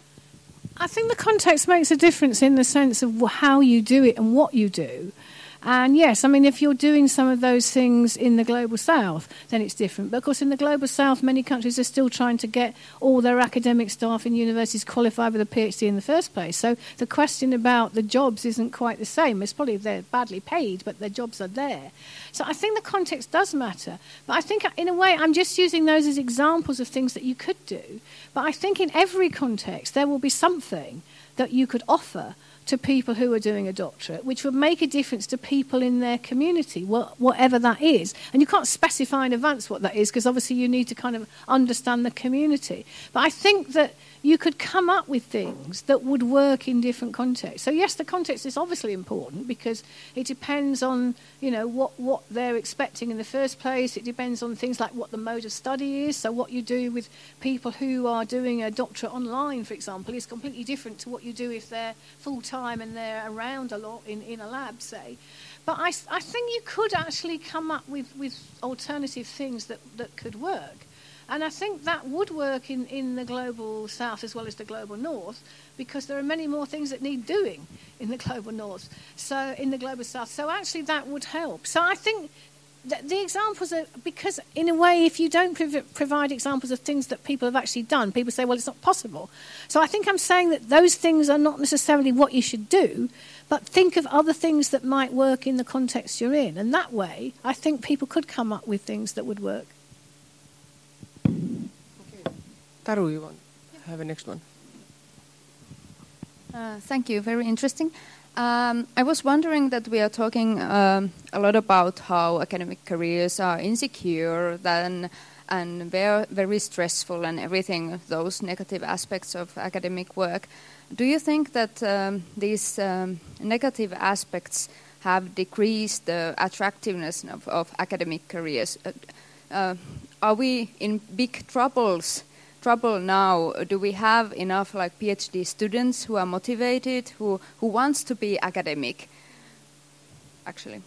Speaker 3: I think the context makes a difference in the sense of how you do it and what you do. And yes, I mean, if you're doing some of those things in the Global South, then it's different. But of course, in the Global South, many countries are still trying to get all their academic staff in universities qualified with a PhD in the first place. So the question about the jobs isn't quite the same. It's probably they're badly paid, but their jobs are there. So I think the context does matter. But I think, in a way, I'm just using those as examples of things that you could do. But I think in every context, there will be something that you could offer to people who are doing a doctorate, which would make a difference to people in their community, wh- whatever that is. And you can't specify in advance what that is, because obviously you need to kind of understand the community. But I think that you could come up with things that would work in different contexts. So yes, the context is obviously important, because it depends on, you know, what, what they're expecting in the first place. It depends on things like what the mode of study is. So what you do with people who are doing a doctorate online, for example, is completely different to what you do if they're full-time and they're around a lot in, in a lab, say. But I, I think you could actually come up with, with alternative things that, that could work. And I think that would work in, in the Global South as well as the Global North, because there are many more things that need doing in the Global North, so in the Global South. So actually that would help. So I think that the examples are, because in a way, if you don't prov- provide examples of things that people have actually done, people say, well, it's not possible. So I think I'm saying that those things are not necessarily what you should do, but think of other things that might work in the context you're in. And that way, I think people could come up with things that would work.
Speaker 2: Okay. Taru, you want to have a next one?
Speaker 5: Uh, thank you. Very interesting. Um, I was wondering that we are talking um, a lot about how academic careers are insecure then, and very, very stressful and everything, those negative aspects of academic work. Do you think that um, these um, negative aspects have decreased the attractiveness of, of academic careers? Uh, uh, are we in big troubles? Trouble now? Do we have enough like PhD students who are motivated, who who wants to be academic? Actually,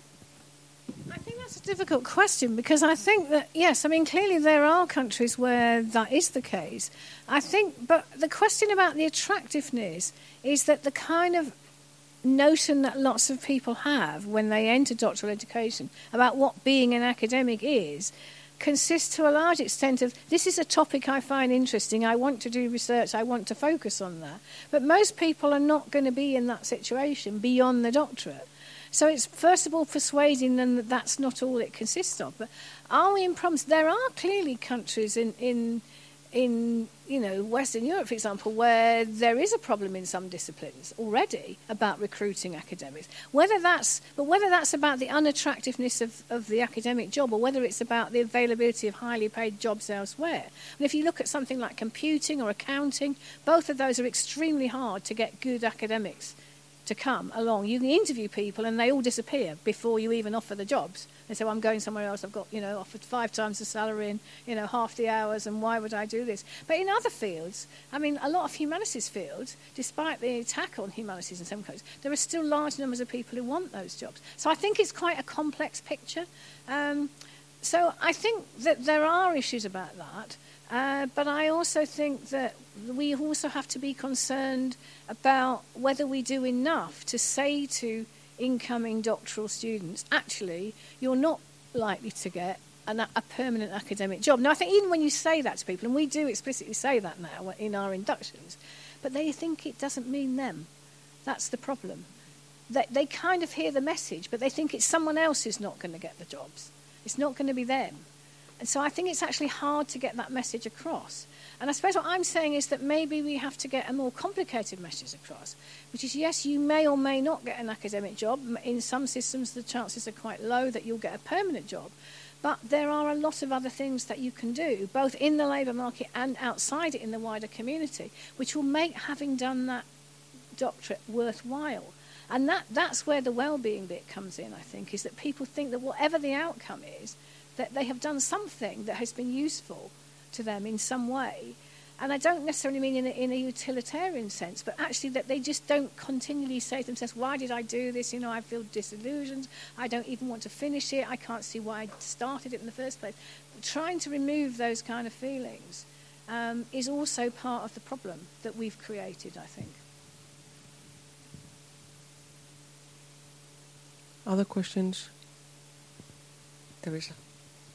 Speaker 3: I think that's a difficult question, because I think that yes, I mean clearly there are countries where that is the case. I think, but the question about the attractiveness is that the kind of notion that lots of people have when they enter doctoral education about what being an academic is consists to a large extent of, this is a topic I find interesting, I want to do research, I want to focus on that. But most people are not going to be in that situation beyond the doctorate. So it's first of all persuading them that that's not all it consists of. But are we in problems? There are clearly countries in, in, in you know, Western Europe, for example, where there is a problem in some disciplines already about recruiting academics. Whether that's, but whether that's about the unattractiveness of, of the academic job, or whether it's about the availability of highly paid jobs elsewhere. And if you look at something like computing or accounting, both of those are extremely hard to get good academics to come along. You can interview people and they all disappear before you even offer the jobs. They say, well, I'm going somewhere else, I've got, you know, offered five times the salary and, you know, half the hours, and why would I do this? But in other fields, I mean, a lot of humanities fields, despite the attack on humanities in some countries, there are still large numbers of people who want those jobs. So I think it's quite a complex picture. Um, so I think that there are issues about that. Uh, but I also think that we also have to be concerned about whether we do enough to say to incoming doctoral students, actually, you're not likely to get an, a permanent academic job. Now, I think even when you say that to people, and we do explicitly say that now in our inductions, but they think it doesn't mean them. That's the problem. They, they kind of hear the message, but they think it's someone else who's not going to get the jobs. It's not going to be them. And so I think it's actually hard to get that message across. And I suppose what I'm saying is that maybe we have to get a more complicated message across, which is, yes, you may or may not get an academic job. In some systems, the chances are quite low that you'll get a permanent job. But there are a lot of other things that you can do, both in the labour market and outside it in the wider community, which will make having done that doctorate worthwhile. And that, that's where the well-being bit comes in, I think, is that people think that whatever the outcome is, that they have done something that has been useful to them in some way. And I don't necessarily mean in a, in a utilitarian sense, but actually that they just don't continually say to themselves, why did I do this? You know, I feel disillusioned. I don't even want to finish it. I can't see why I started it in the first place. Trying to remove those kind of feelings um, is also part of the problem that we've created, I think.
Speaker 2: Other questions? Teresa.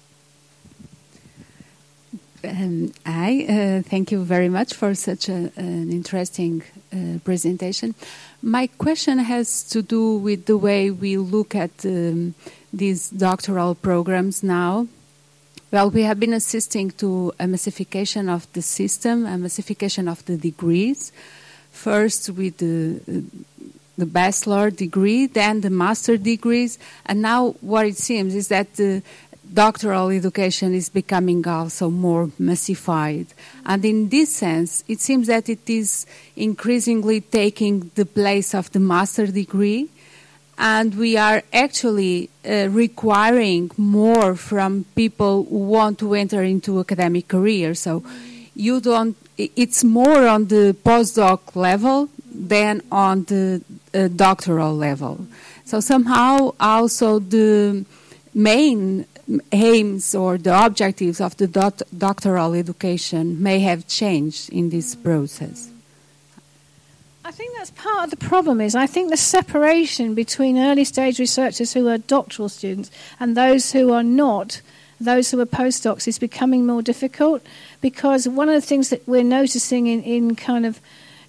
Speaker 6: Um, hi, uh, thank you very much for such a, an interesting uh, presentation. My question has to do with the way we look at um, these doctoral programs now. Well, we have been assisting to a massification of the system, a massification of the degrees, first with the, the bachelor degree, then the master degrees, and now what it seems is that the doctoral education is becoming also more massified. And in this sense, it seems that it is increasingly taking the place of the master degree, and we are actually uh, requiring more from people who want to enter into academic career. So you don't, it's more on the postdoc level than on the uh, doctoral level. So somehow also the main aims or the objectives of the dot- doctoral education may have changed in this process.
Speaker 3: I think that's part of the problem is I think the separation between early stage researchers who are doctoral students and those who are not, those who are postdocs, is becoming more difficult, because one of the things that we're noticing in, in kind of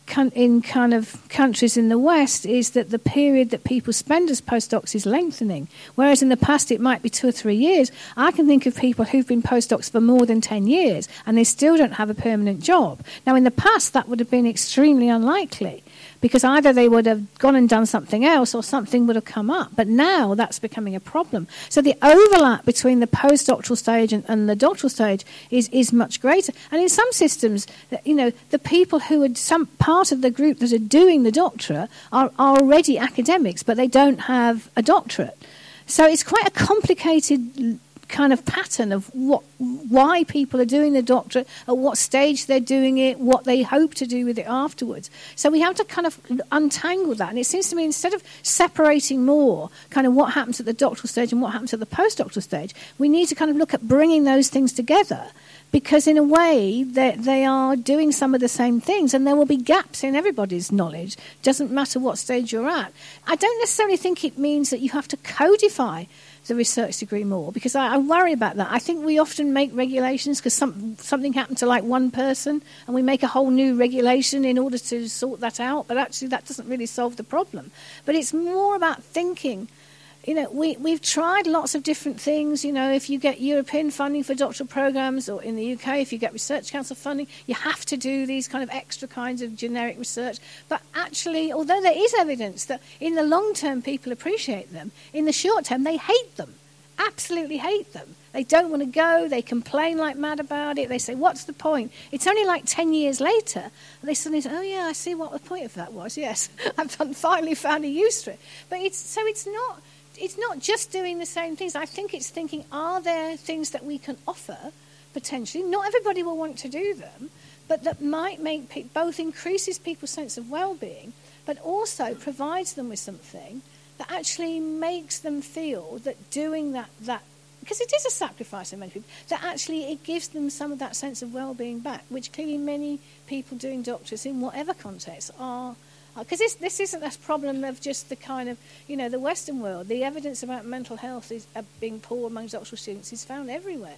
Speaker 3: in kind of countries in the West is that the period that people spend as postdocs is lengthening. Whereas in the past it might be two or three years. I can think of people who've been postdocs for more than ten years and they still don't have a permanent job. Now in the past that would have been extremely unlikely, because either they would have gone and done something else or something would have come up. But now that's becoming a problem. So the overlap between the postdoctoral stage and, and the doctoral stage is, is much greater. And in some systems, you know, the people who are some part of the group that are doing the doctorate are, are already academics, but they don't have a doctorate. So it's quite a complicated kind of pattern of what, why people are doing the doctorate, at what stage they're doing it, what they hope to do with it afterwards. So we have to kind of untangle that. And it seems to me instead of separating more kind of what happens at the doctoral stage and what happens at the postdoctoral stage, we need to kind of look at bringing those things together. Because in a way, they, they are doing some of the same things, and there will be gaps in everybody's knowledge. Doesn't matter what stage you're at. I don't necessarily think it means that you have to codify the research degree more, because I, I worry about that. I think we often make regulations because some, something happened to like one person, and we make a whole new regulation in order to sort that out, but actually that doesn't really solve the problem. But it's more about thinking. You know, we, we've tried lots of different things. You know, if you get European funding for doctoral programs, or in the U K, if you get Research Council funding, you have to do these kind of extra kinds of generic research. But actually, although there is evidence that in the long term people appreciate them, in the short term they hate them, absolutely hate them. They don't want to go, they complain like mad about it, they say, what's the point? It's only like ten years later, they suddenly say, oh yeah, I see what the point of that was, yes. I've finally found a use for it. But it's so it's not... It's not just doing the same things. I think it's thinking, are there things that we can offer, potentially? Not everybody will want to do them, but that might make pe- both increases people's sense of well-being, but also provides them with something that actually makes them feel that doing that, that because it is a sacrifice in many people, that actually it gives them some of that sense of well-being back, which clearly many people doing doctorates in whatever context are. Because this, this isn't a problem of just the kind of, you know, the Western world. The evidence about mental health is uh, being poor among doctoral students is found everywhere.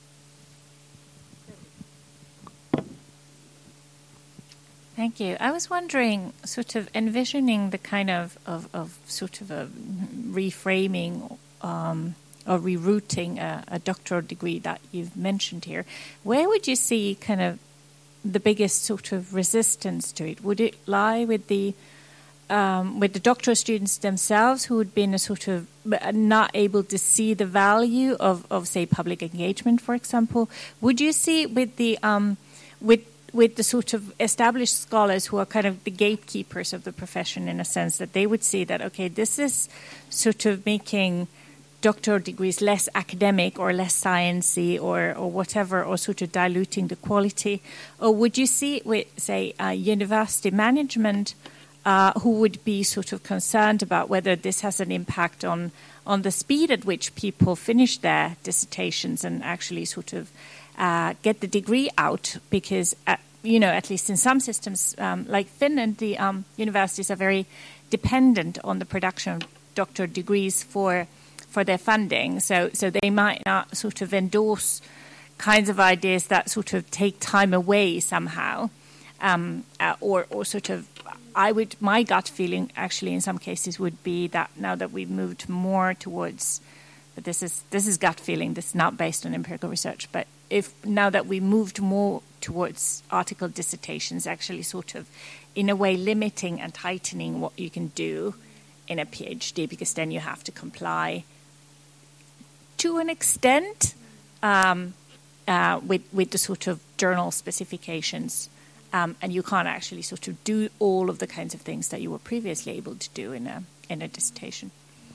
Speaker 7: Thank you. I was wondering, sort of envisioning the kind of, of, of sort of a reframing um, or rerouting a, a doctoral degree that you've mentioned here, where would you see kind of the biggest sort of resistance to it? Would it lie with the um, with the doctoral students themselves, who had been a sort of not able to see the value of, of say public engagement, for example? Would you see with the um, with with the sort of established scholars who are kind of the gatekeepers of the profession, in a sense, that they would see that, okay, this is sort of making doctoral degrees less academic or less sciencey or, or whatever, or sort of diluting the quality? Or would you see it with, say, uh, university management uh, who would be sort of concerned about whether this has an impact on, on the speed at which people finish their dissertations and actually sort of Uh, get the degree out? Because, uh, you know, at least in some systems um, like Finland, the um, universities are very dependent on the production of doctoral degrees for for their funding. So, so they might not sort of endorse kinds of ideas that sort of take time away somehow, um, uh, or or sort of. I would my gut feeling actually in some cases would be that now that we've moved more towards. But this is this is gut feeling. This is not based on empirical research. But if now that we moved more towards article dissertations, actually sort of in a way limiting and tightening what you can do in a PhD, because then you have to comply to an extent um, uh, with with the sort of journal specifications, um, and you can't actually sort of do all of the kinds of things that you were previously able to do in a in a dissertation.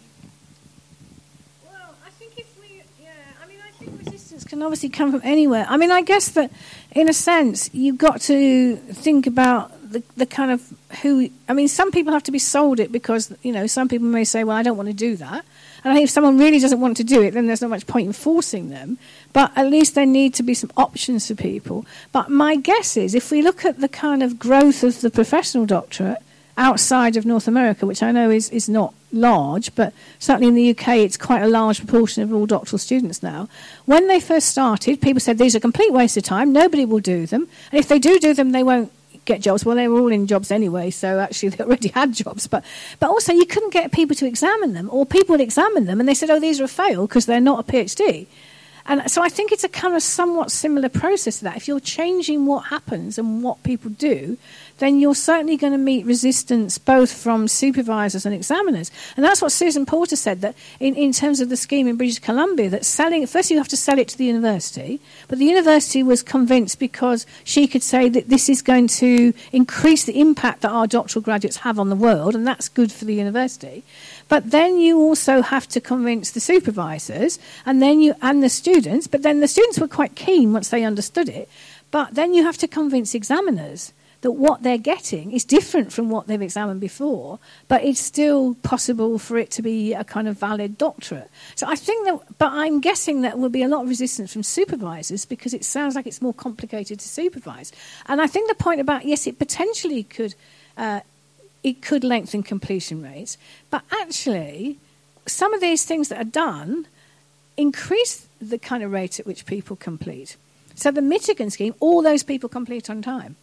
Speaker 3: Resistance can obviously come from anywhere. I mean, I guess that in a sense, you've got to think about the, the kind of who... I mean, some people have to be sold it because, you know, some people may say, well, I don't want to do that. And I think if someone really doesn't want to do it, then there's not much point in forcing them. But at least there need to be some options for people. But my guess is, if we look at the kind of growth of the professional doctorate outside of North America, which I know is, is not large, but certainly in the U K it's quite a large proportion of all doctoral students now. When they first started, people said these are a complete waste of time, nobody will do them, and if they do do them, they won't get jobs. Well, they were all in jobs anyway, so actually they already had jobs. But but also you couldn't get people to examine them, or people would examine them and they said, oh, these are a fail because they're not a PhD. And so I think it's a kind of somewhat similar process to that. If you're changing what happens and what people do, then you're certainly going to meet resistance both from supervisors and examiners. And that's what Susan Porter said, that in, in terms of the scheme in British Columbia, that selling, first you have to sell it to the university, but the university was convinced because she could say that this is going to increase the impact that our doctoral graduates have on the world, and that's good for the university. But then you also have to convince the supervisors and then you and the students, but then the students were quite keen once they understood it, but then you have to convince examiners that what they're getting is different from what they've examined before, but it's still possible for it to be a kind of valid doctorate. So I think that, but I'm guessing that will be a lot of resistance from supervisors because it sounds like it's more complicated to supervise. And I think the point about, yes, it potentially could, uh, it could lengthen completion rates, but actually some of these things that are done increase the kind of rate at which people complete. So the Michigan scheme, all those people complete on time.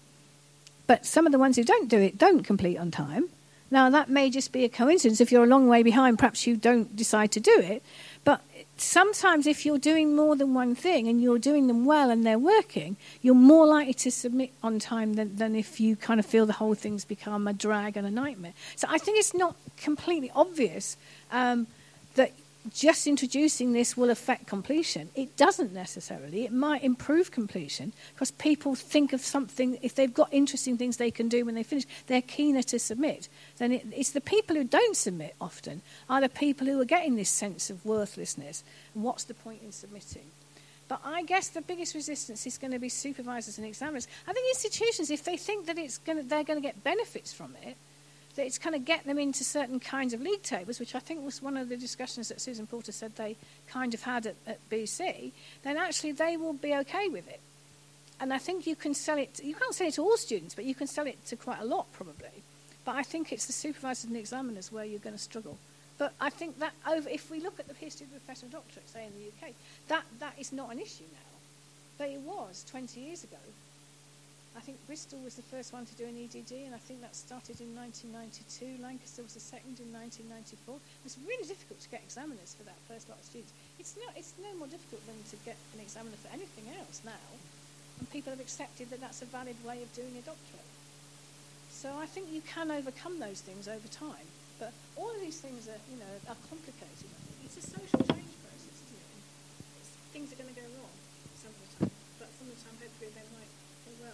Speaker 3: But some of the ones who don't do it don't complete on time. Now, that may just be a coincidence. If you're a long way behind, perhaps you don't decide to do it. But sometimes if you're doing more than one thing and you're doing them well and they're working, you're more likely to submit on time than, than if you kind of feel the whole thing's become a drag and a nightmare. So I think it's not completely obvious um, that just introducing this will affect completion. It doesn't necessarily. It might improve completion because people think of something, if they've got interesting things they can do when they finish, they're keener to submit. Then it, it's the people who don't submit often are the people who are getting this sense of worthlessness. And what's the point in submitting? But I guess the biggest resistance is going to be supervisors and examiners. I think institutions, if they think that it's going to, they're going to get benefits from it, that it's kind of get them into certain kinds of league tables, which I think was one of the discussions that Susan Porter said they kind of had at, at B C, then actually they will be okay with it. And I think you can sell it, you can't sell it to all students, but you can sell it to quite a lot probably. But I think it's the supervisors and the examiners where you're going to struggle. But I think that over, if we look at the history of the professional doctorate, say in the U K, that, that is not an issue now. But it was twenty years ago. I think Bristol was the first one to do an E D D, and I think that started in nineteen ninety-two. Lancaster was the second in nineteen ninety-four. It was really difficult to get examiners for that first lot of students. It's no, it's no more difficult than to get an examiner for anything else now, and people have accepted that that's a valid way of doing a doctorate. So I think you can overcome those things over time, but all of these things are, you know, are complicated. I think it's a social change process, isn't it? It's, things are going to go wrong some of the time, but some of the time, hopefully, they might go well.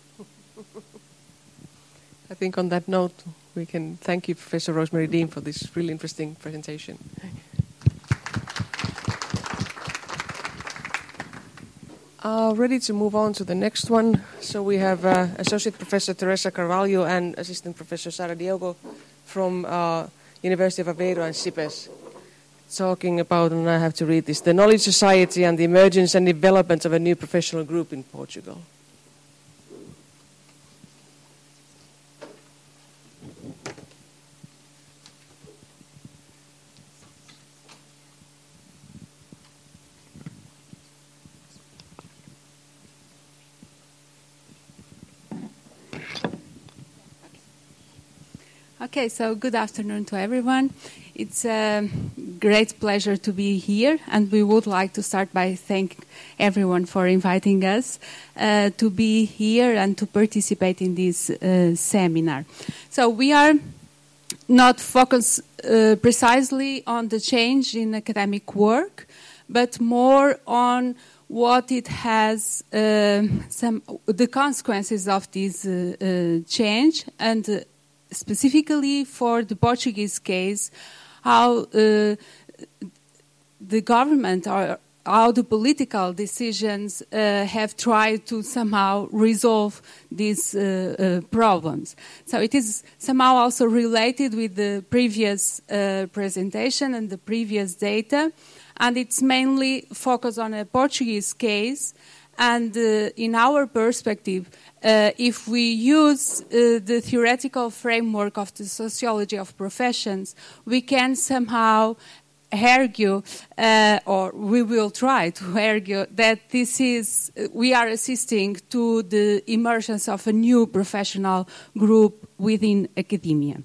Speaker 2: I think on that note, we can thank you, Professor Rosemary Dean, for this really interesting presentation. Uh, ready to move on to the next one. So we have uh, Associate Professor Teresa Carvalho and Assistant Professor Sara Diogo from uh, University of Aveiro and CIPES, talking about, and I have to read this, the Knowledge Society and the emergence and development of a new professional group in Portugal.
Speaker 6: Okay, so good afternoon to everyone. It's a great pleasure to be here, and we would like to start by thanking everyone for inviting us uh, to be here and to participate in this uh, seminar. So we are not focused uh, precisely on the change in academic work, but more on what it has, uh, some the consequences of this uh, uh, change, and uh, specifically for the Portuguese case, how uh, the government or how the political decisions uh, have tried to somehow resolve these uh, uh, problems. So it is somehow also related with the previous uh, presentation and the previous data, and it's mainly focused on a Portuguese case. And uh, in our perspective, uh, if we use uh, the theoretical framework of the sociology of professions, we can somehow argue, uh, or we will try to argue, that this is, we are assisting to the emergence of a new professional group within academia.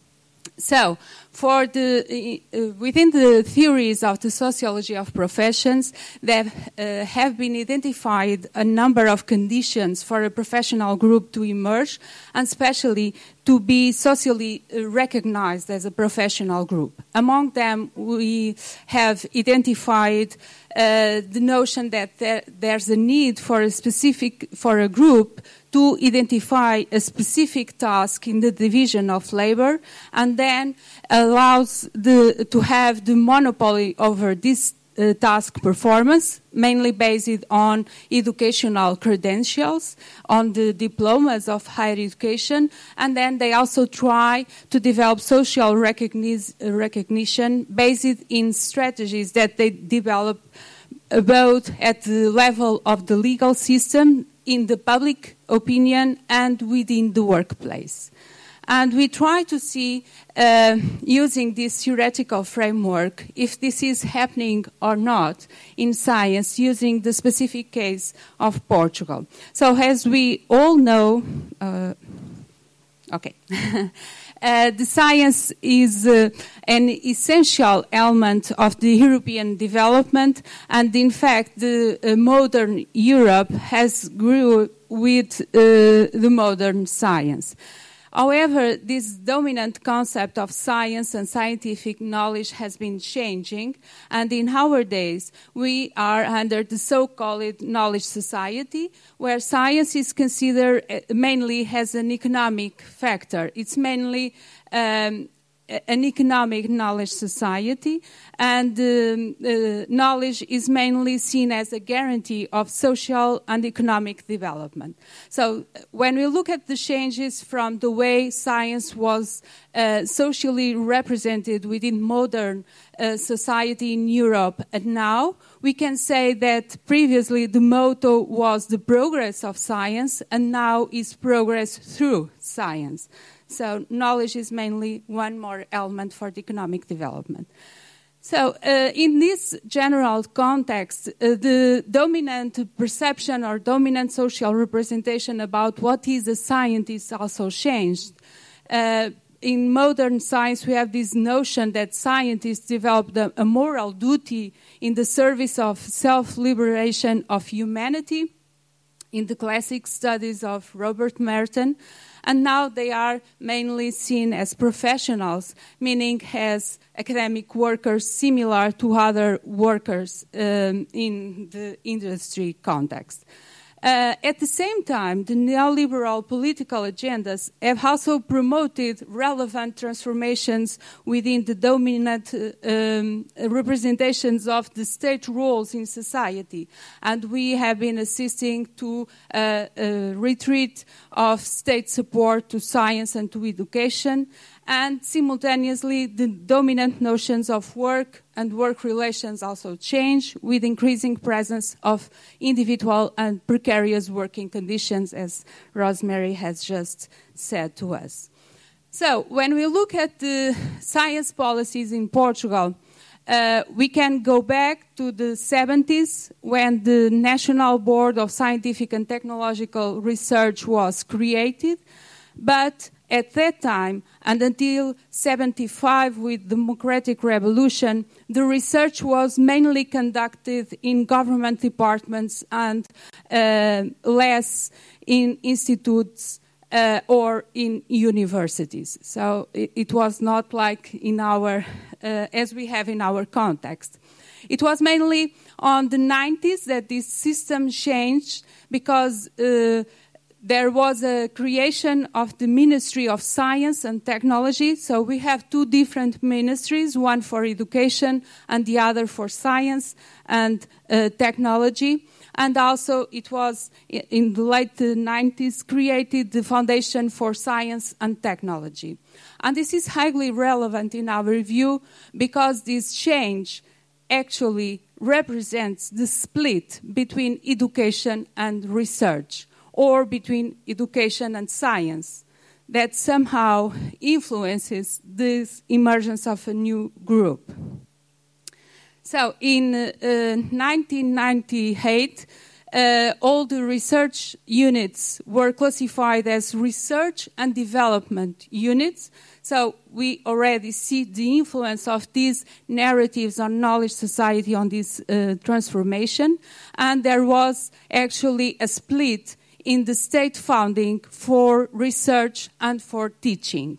Speaker 6: So, for the uh, within the theories of the sociology of professions, there uh, have been identified a number of conditions for a professional group to emerge, and especially to be socially recognized as a professional group. Among them, we have identified uh, the notion that there, there's a need for a specific for a group to identify a specific task in the division of labor, and then allows the, to have the monopoly over this uh, task performance, mainly based on educational credentials, on the diplomas of higher education, and then they also try to develop social recogniz- recognition based in strategies that they develop both at the level of the legal system, in the public opinion, and within the workplace. And we try to see, uh, using this theoretical framework, if this is happening or not in science, using the specific case of Portugal. So as we all know, uh, okay, uh, the science is uh, an essential element of the European development, and in fact, the uh, modern Europe has grew with uh, the modern science. However, this dominant concept of science and scientific knowledge has been changing, and in our days, we are under the so-called knowledge society, where science is considered mainly as an economic factor. It's mainly um, an economic knowledge society, and um, uh, knowledge is mainly seen as a guarantee of social and economic development. So when we look at the changes from the way science was uh, socially represented within modern uh, society in Europe and now, we can say that previously the motto was the progress of science, and now is progress through science. So knowledge is mainly one more element for the economic development. So, uh, in this general context, uh, the dominant perception or dominant social representation about what is a scientist also changed. Uh, in modern science, we have this notion that scientists developed a, a moral duty in the service of self-liberation of humanity, in the classic studies of Robert Merton. And now they are mainly seen as professionals, meaning as academic workers similar to other workers um, in the industry context. Uh, at the same time, the neoliberal political agendas have also promoted relevant transformations within the dominant uh, um, representations of the state roles in society. And we have been assisting to uh, a retreat of state support to science and to education, and simultaneously the dominant notions of work and work relations also change with increasing presence of individual and precarious working conditions, as Rosemary has just said to us. So when we look at the science policies in Portugal, uh, we can go back to the seventies when the National Board of Scientific and Technological Research was created, but at that time, and until seventy-five with democratic revolution, the research was mainly conducted in government departments and uh, less in institutes uh, or in universities. So it, it was not like in our, uh, as we have in our context. It was mainly on the nineties that this system changed because uh, there was a creation of the Ministry of Science and Technology. So we have two different ministries, one for education and the other for science and uh, technology. And also it was in the late nineties created the Foundation for Science and Technology. And this is highly relevant in our view because this change actually represents the split between education and research, or between education and science, that somehow influences this emergence of a new group. So in uh, nineteen ninety-eight, uh, all the research units were classified as research and development units. So we already see the influence of these narratives on knowledge society on this uh, transformation. And there was actually a split in the state funding for research and for teaching.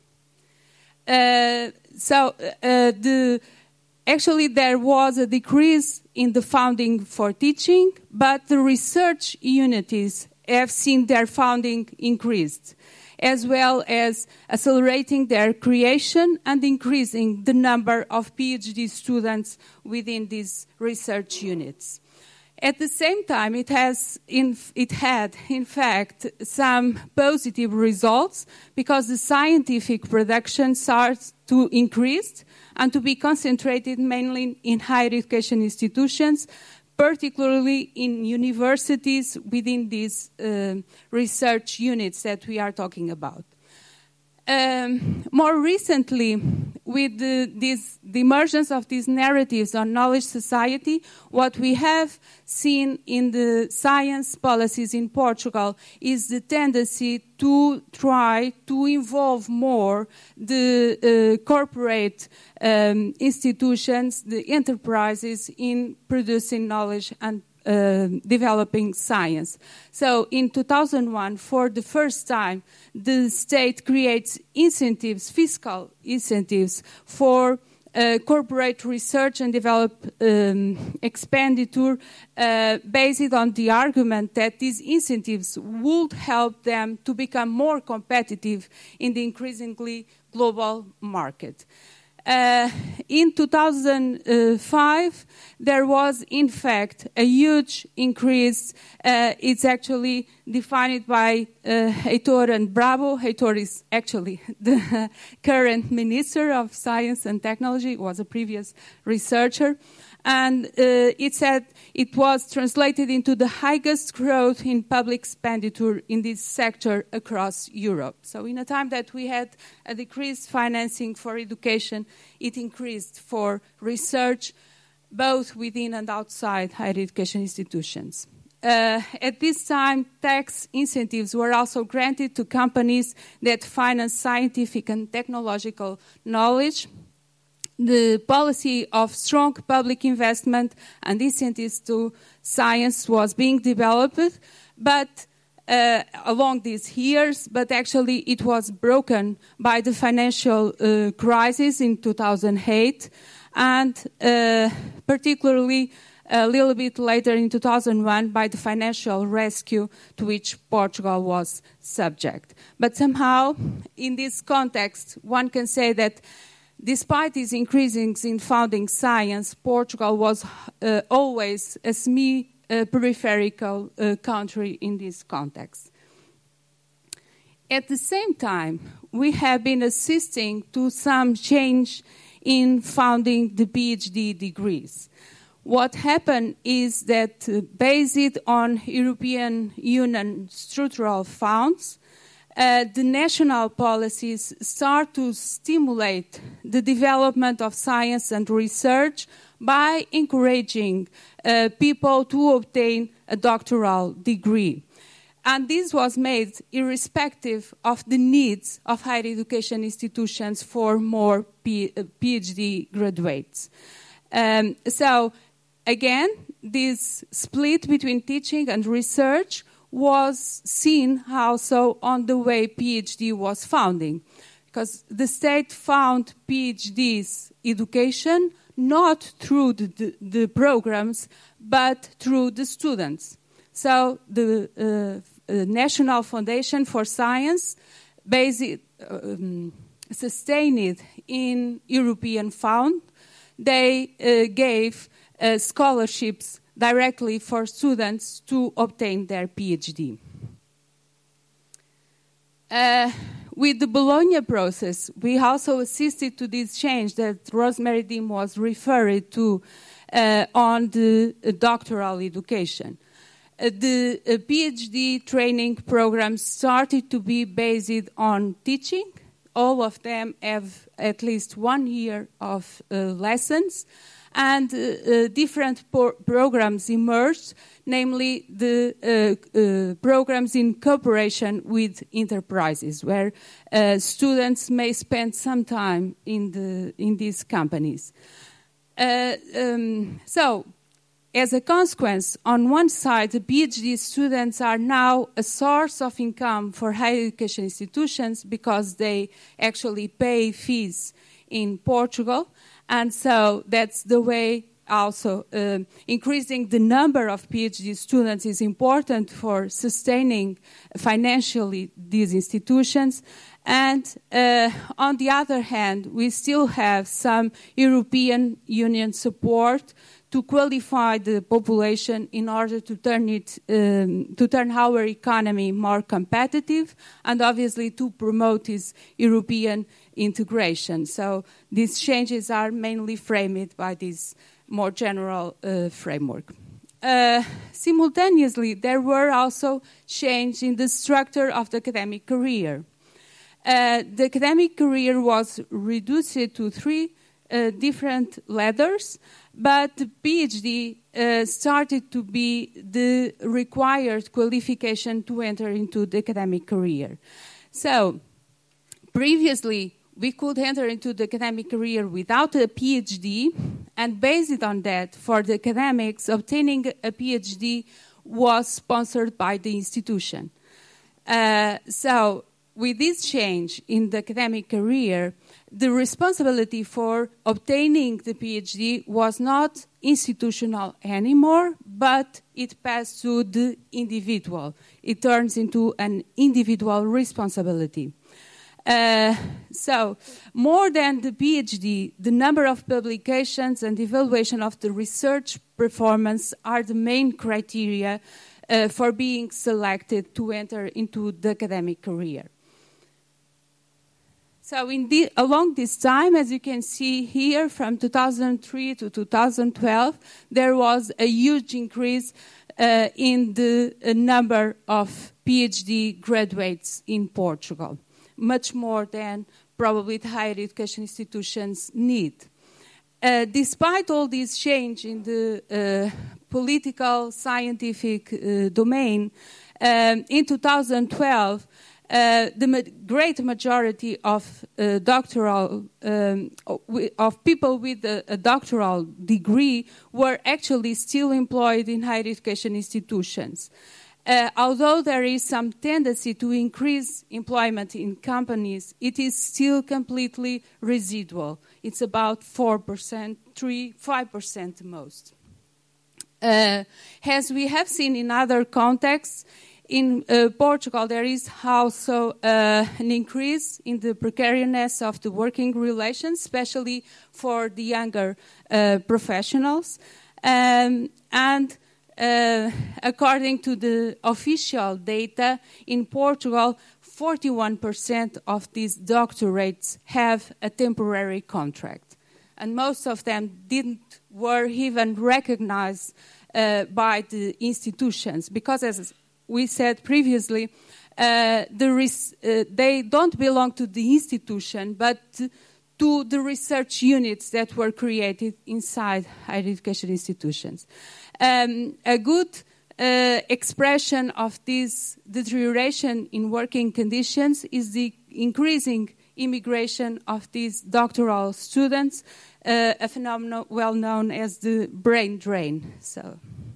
Speaker 6: Uh, so uh, the, actually there was a decrease in the funding for teaching, but the research units have seen their funding increased, as well as accelerating their creation and increasing the number of PhD students within these research units. At the same time, it has, in, it had, in fact, some positive results because the scientific production starts to increase and to be concentrated mainly in higher education institutions, particularly in universities within these uh, research units that we are talking about. Um, more recently, with the, this, the emergence of these narratives on knowledge society, what we have seen in the science policies in Portugal is the tendency to try to involve more the uh, corporate um, institutions, the enterprises in producing knowledge and Uh, developing science. So in two thousand one, for the first time, the state creates incentives, fiscal incentives for uh, corporate research and develop um, expenditure uh, based on the argument that these incentives would help them to become more competitive in the increasingly global market. Uh, in two thousand five, there was, in fact, a huge increase. Uh, it's actually defined by uh, Heitor and Bravo. Heitor is actually the current Minister of Science and Technology, was a previous researcher. And uh, it said it was translated into the highest growth in public expenditure in this sector across Europe. So in a time that we had a decreased financing for education, it increased for research, both within and outside higher education institutions. Uh, at this time, tax incentives were also granted to companies that finance scientific and technological knowledge. The policy of strong public investment and incentives to science was being developed, but uh, along these years, but actually it was broken by the financial uh, crisis in two thousand eight, and uh, particularly a little bit later in two thousand one by the financial rescue to which Portugal was subject. But somehow, in this context, one can say that despite these increases in funding science, Portugal was uh, always a semi-peripheral uh, country in this context. At the same time, we have been assisting to some change in funding the PhD degrees. What happened is that uh, based on European Union structural funds, Uh, the national policies start to stimulate the development of science and research by encouraging uh, people to obtain a doctoral degree. And this was made irrespective of the needs of higher education institutions for more P- uh, PhD graduates. Um, so, again, this split between teaching and research was seen also on the way PhD was founding, because the state found PhDs education not through the, the, the programs, but through the students. So the uh, uh, National Foundation for Science, based, um, sustained in European fund, they uh, gave uh, scholarships directly for students to obtain their PhD. Uh, with the Bologna process, we also assisted to this change that Rosemary Dim was referring to uh, on the uh, doctoral education. Uh, the uh, PhD training programs started to be based on teaching. All of them have at least one year of uh, lessons. And uh, uh, different por- programs emerged, namely the uh, uh, programs in cooperation with enterprises, where uh, students may spend some time in the in these companies. Uh, um, so, as a consequence, on one side, the PhD students are now a source of income for higher education institutions because they actually pay fees in Portugal. And so that's the way also uh, increasing the number of PhD students is important for sustaining financially these institutions. And uh, on the other hand, we still have some European Union support to qualify the population in order to turn it um, to turn our economy more competitive, and obviously to promote its European integration. So these changes are mainly framed by this more general uh, framework. Uh, simultaneously, there were also changes in the structure of the academic career. Uh, the academic career was reduced to three uh, different ladders, but the PhD uh, started to be the required qualification to enter into the academic career. So, previously, we could enter into the academic career without a PhD, and based on that, for the academics, obtaining a PhD was sponsored by the institution. Uh, so, with this change in the academic career, the responsibility for obtaining the PhD was not institutional anymore, but it passed to the individual. It turns into an individual responsibility. Uh, so, more than the PhD, the number of publications and evaluation of the research performance are the main criteria uh, for being selected to enter into the academic career. So in the, along this time, as you can see here, from two thousand three to two thousand twelve, there was a huge increase uh, in the uh, number of PhD graduates in Portugal, much more than probably the higher education institutions need. Uh, despite all this change in the uh, political, scientific uh, domain, um, in two thousand twelve, Uh, the ma- great majority of uh, doctoral um, of people with a, a doctoral degree were actually still employed in higher education institutions. Uh, although there is some tendency to increase employment in companies, it is still completely residual. It's about four percent, three, five percent the most. Uh, as we have seen in other contexts, in uh, Portugal, there is also uh, an increase in the precariousness of the working relations, especially for the younger uh, professionals. Um, and uh, according to the official data, in Portugal, forty-one percent of these doctorates have a temporary contract. And most of them didn't were even recognized uh, by the institutions, because as we said previously, uh, the res- uh, they don't belong to the institution, but to the research units that were created inside higher education institutions. Um, a good uh, expression of this deterioration in working conditions is the increasing immigration of these doctoral students, uh, a phenomenon well known as the brain drain. So.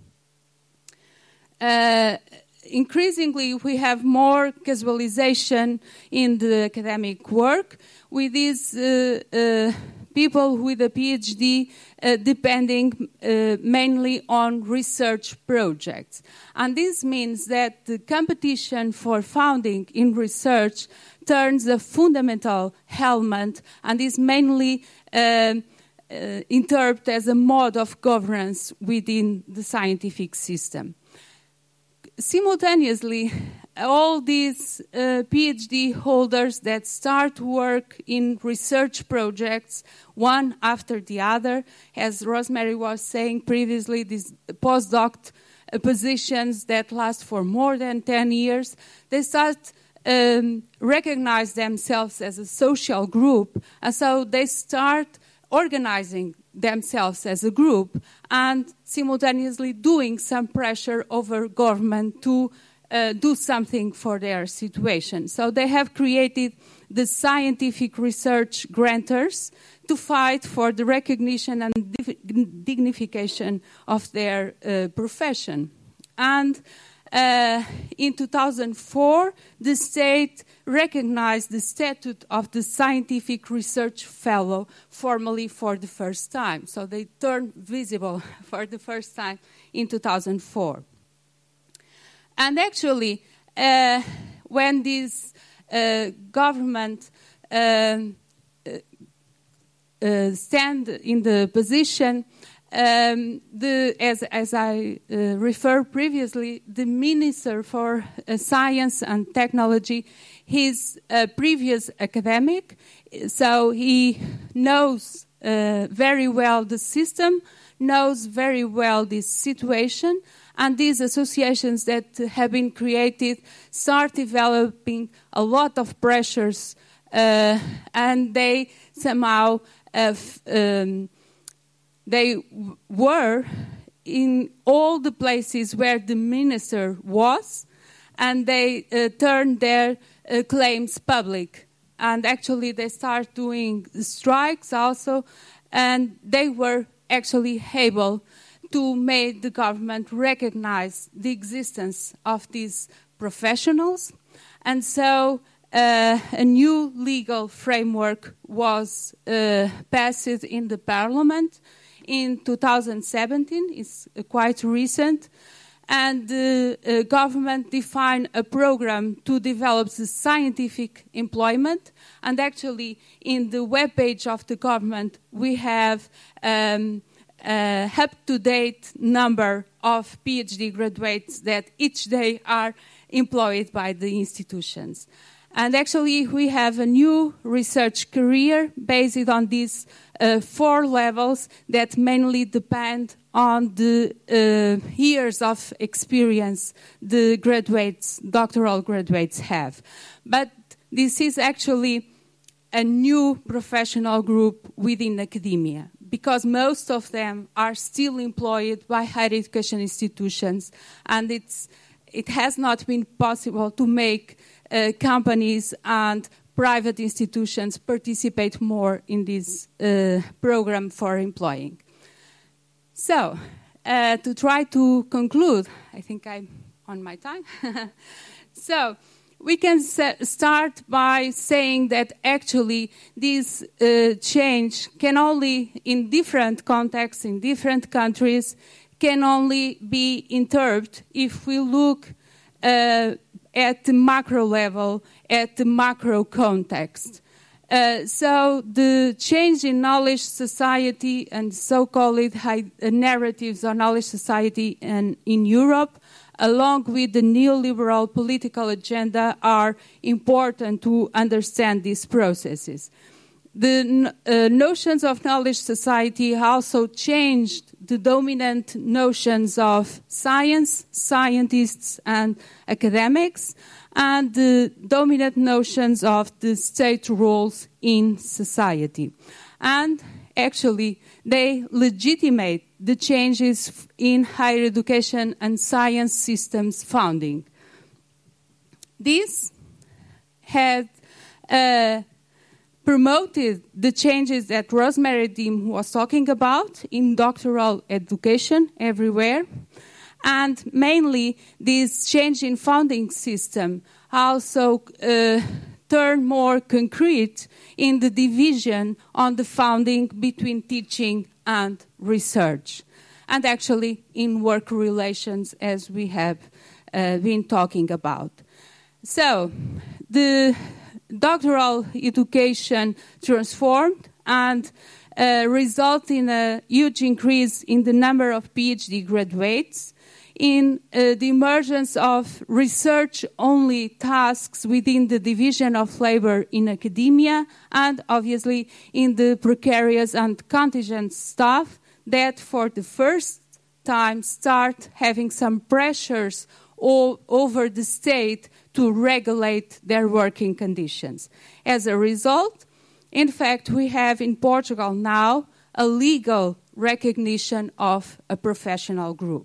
Speaker 6: Uh, Increasingly, we have more casualization in the academic work, with these uh, uh, people with a PhD uh, depending uh, mainly on research projects. And this means that the competition for funding in research turns a fundamental element and is mainly uh, uh, interpreted as a mode of governance within the scientific system. Simultaneously, all these uh, PhD holders that start work in research projects, one after the other, as Rosemary was saying previously, these postdoc uh, positions that last for more than ten years, they start um, recognize themselves as a social group, and so they start organizing themselves as a group and simultaneously doing some pressure over government to uh, do something for their situation. So they have created the scientific research grantors to fight for the recognition and dignification of their uh, profession. And Uh, in two thousand four, the state recognized the statute of the Scientific Research Fellow formally for the first time. So they turned visible for the first time in two thousand four. And actually, uh, when this uh, government uh, uh, stand in the position, Um, the, as, as I uh, referred previously, the Minister for uh, Science and Technology, he's a previous academic, so he knows uh, very well the system, knows very well this situation, and these associations that have been created start developing a lot of pressures, uh, and they somehow have um, They w- were in all the places where the minister was, and they uh, turned their uh, claims public. And actually they start doing strikes also, and they were actually able to make the government recognize the existence of these professionals. And so uh, a new legal framework was uh, passed in the parliament in two thousand seventeen. It's quite recent, and the uh, government defined a program to develop the scientific employment. And actually, in the webpage of the government, we have um, a up-to-date number of PhD graduates that each day are employed by the institutions. And actually, we have a new research career based on these uh, four levels that mainly depend on the uh, years of experience the graduates, doctoral graduates have. But this is actually a new professional group within academia, because most of them are still employed by higher education institutions, and it's, it has not been possible to make uh, companies and private institutions participate more in this uh, program for employing. So, uh, to try to conclude, I think I'm on my time. So, we can start by saying that actually this uh, change can only, in different contexts, in different countries, can only be interpreted if we look uh, at the macro level, at the macro context. Uh, so the change in knowledge society and so-called high, uh, narratives on knowledge society and in Europe, along with the neoliberal political agenda, are important to understand these processes. The uh, notions of knowledge society also changed the dominant notions of science, scientists, and academics, and the dominant notions of the state roles in society. And actually, they legitimate the changes in higher education and science systems founding. This had uh, promoted the changes that Rosemary Deem was talking about in doctoral education everywhere. And mainly, this change in funding system also uh, turned more concrete in the division on the funding between teaching and research, and actually in work relations, as we have uh, been talking about. So, the doctoral education transformed and uh, resulted in a huge increase in the number of PhD graduates, in uh, the emergence of research-only tasks within the division of labor in academia, and obviously in the precarious and contingent staff that for the first time start having some pressures all over the state to regulate their working conditions. As a result, in fact, we have in Portugal now a legal recognition of a professional group.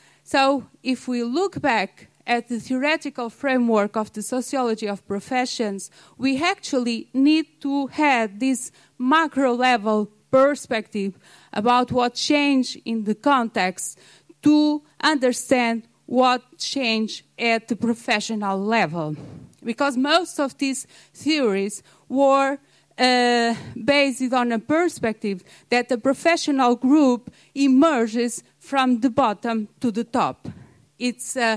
Speaker 6: So if we look back at the theoretical framework of the sociology of professions, we actually need to have this macro-level perspective about what changed in the context to understand what changed at the professional level. Because most of these theories were uh, based on a perspective that the professional group emerges from the bottom to the top. It's uh,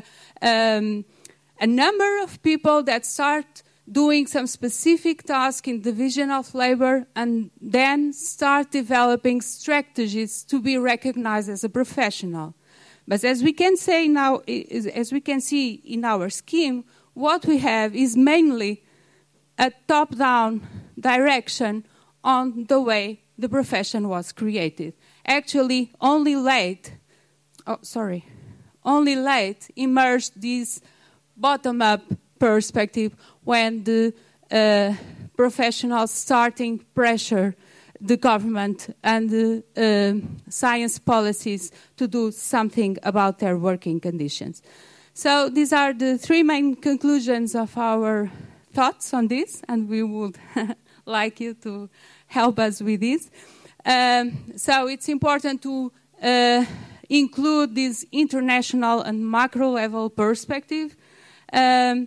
Speaker 6: um, a number of people that start doing some specific task in division of labor and then start developing strategies to be recognized as a professional. But as we can say now, as we can see in our scheme, what we have is mainly a top-down direction on the way the profession was created. Actually, only late, oh, sorry, only late emerged this bottom-up perspective when the uh, professionals starting pressure the government and the uh, science policies to do something about their working conditions. So these are the three main conclusions of our thoughts on this, and we would like you to help us with this. Um, so it's important to uh, include this international and macro-level perspective. Um,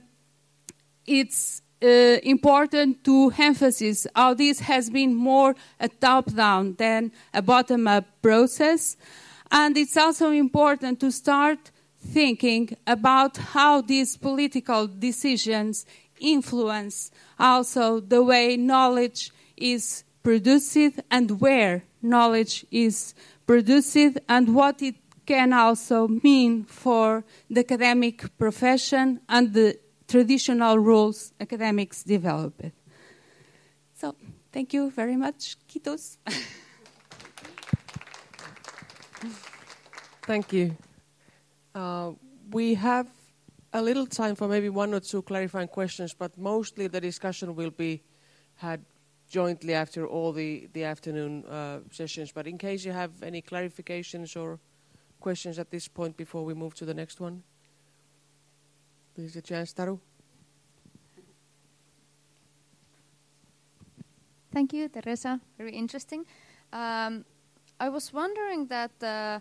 Speaker 6: it's uh, important to emphasize how this has been more a top-down than a bottom-up process. And it's also important to start thinking about how these political decisions influence also the way knowledge is produced and where knowledge is produced, and what it can also mean for the academic profession and the traditional roles academics developed. So, thank you very much. Kiitos.
Speaker 2: Thank you. Uh, we have a little time for maybe one or two clarifying questions, but mostly the discussion will be had jointly after all the, the afternoon uh, sessions. But in case you have any clarifications or questions at this point before we move to the next one, please a chance, Taru.
Speaker 5: Thank you, Teresa. Very interesting. Um, I was wondering that uh,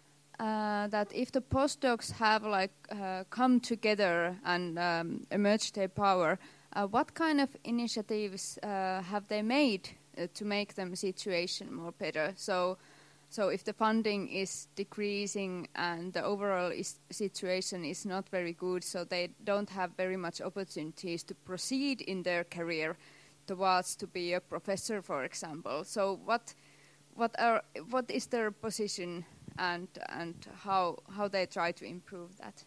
Speaker 5: uh, that if the postdocs have like uh, come together and um, emerged their power, uh, what kind of initiatives uh, have they made uh, to make them situation more better? So, so if the funding is decreasing and the overall is situation is not very good, so they don't have very much opportunities to proceed in their career towards to be a professor, for example. So what what are what is their position and and how how they try to improve that?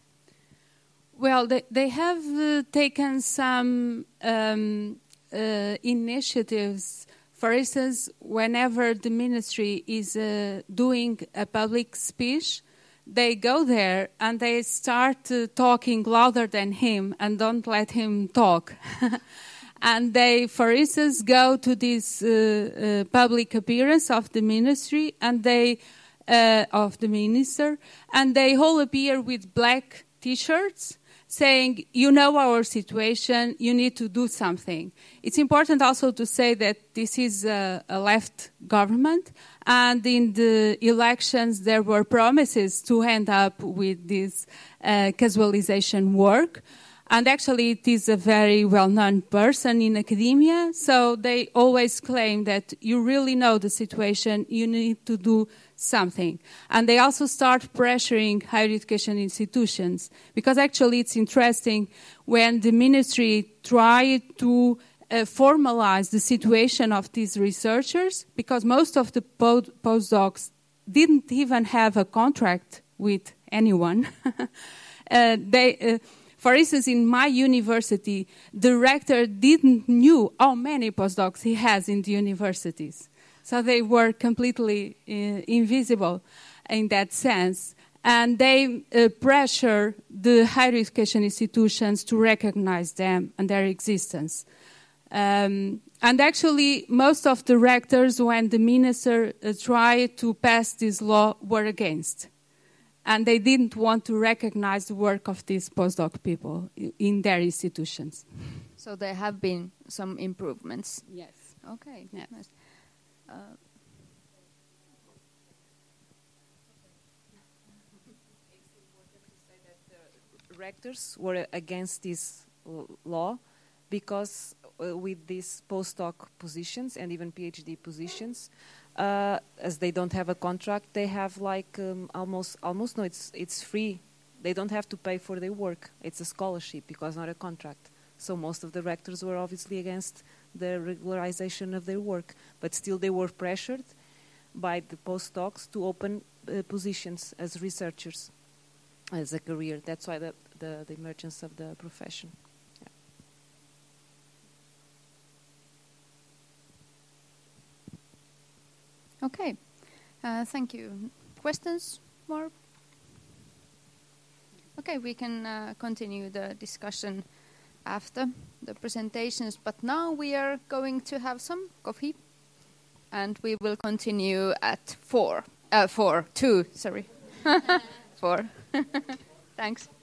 Speaker 6: Well, they they have uh, taken some um, uh, initiatives. For instance, whenever the ministry is uh, doing a public speech, they go there and they start uh, talking louder than him and don't let him talk. And they, for instance, go to this uh, uh, public appearance of the ministry and they uh, of the minister, and they all appear with black T-shirts, saying, "You know our situation. You need to do something." It's important also to say that this is a, a left government, and in the elections there were promises to end up with this uh, casualization work. And actually, it is a very well-known person in academia, so they always claim that you really know the situation, you need to do something. And they also start pressuring higher education institutions, because actually it's interesting when the ministry tried to uh, formalize the situation of these researchers, because most of the po- postdocs didn't even have a contract with anyone. uh, they... Uh, For instance, in my university, the rector didn't knew how many postdocs he has in the universities. So they were completely uh, invisible in that sense. And they uh, pressure the higher education institutions to recognize them and their existence. Um, and actually, most of the rectors, when the minister uh, tried to pass this law, were against. And they didn't want to recognize the work of these postdoc people in their institutions.
Speaker 5: So there have been some improvements.
Speaker 6: Yes.
Speaker 5: Okay.
Speaker 6: Yeah.
Speaker 5: Nice. Uh,
Speaker 8: rectors were against this law because uh, with these postdoc positions and even PhD positions, Uh, as they don't have a contract, they have like um, almost, almost no, it's it's free. They don't have to pay for their work. It's a scholarship because not a contract. So most of the rectors were obviously against the regularization of their work, but still they were pressured by the postdocs to open uh, positions as researchers, as a career. That's why the, the, the emergence of the profession.
Speaker 5: Okay, uh, thank you. Questions more? Okay, we can uh, continue the discussion after the presentations, but now we are going to have some coffee, and we will continue at four. Uh, four, two, sorry. Four. Thanks.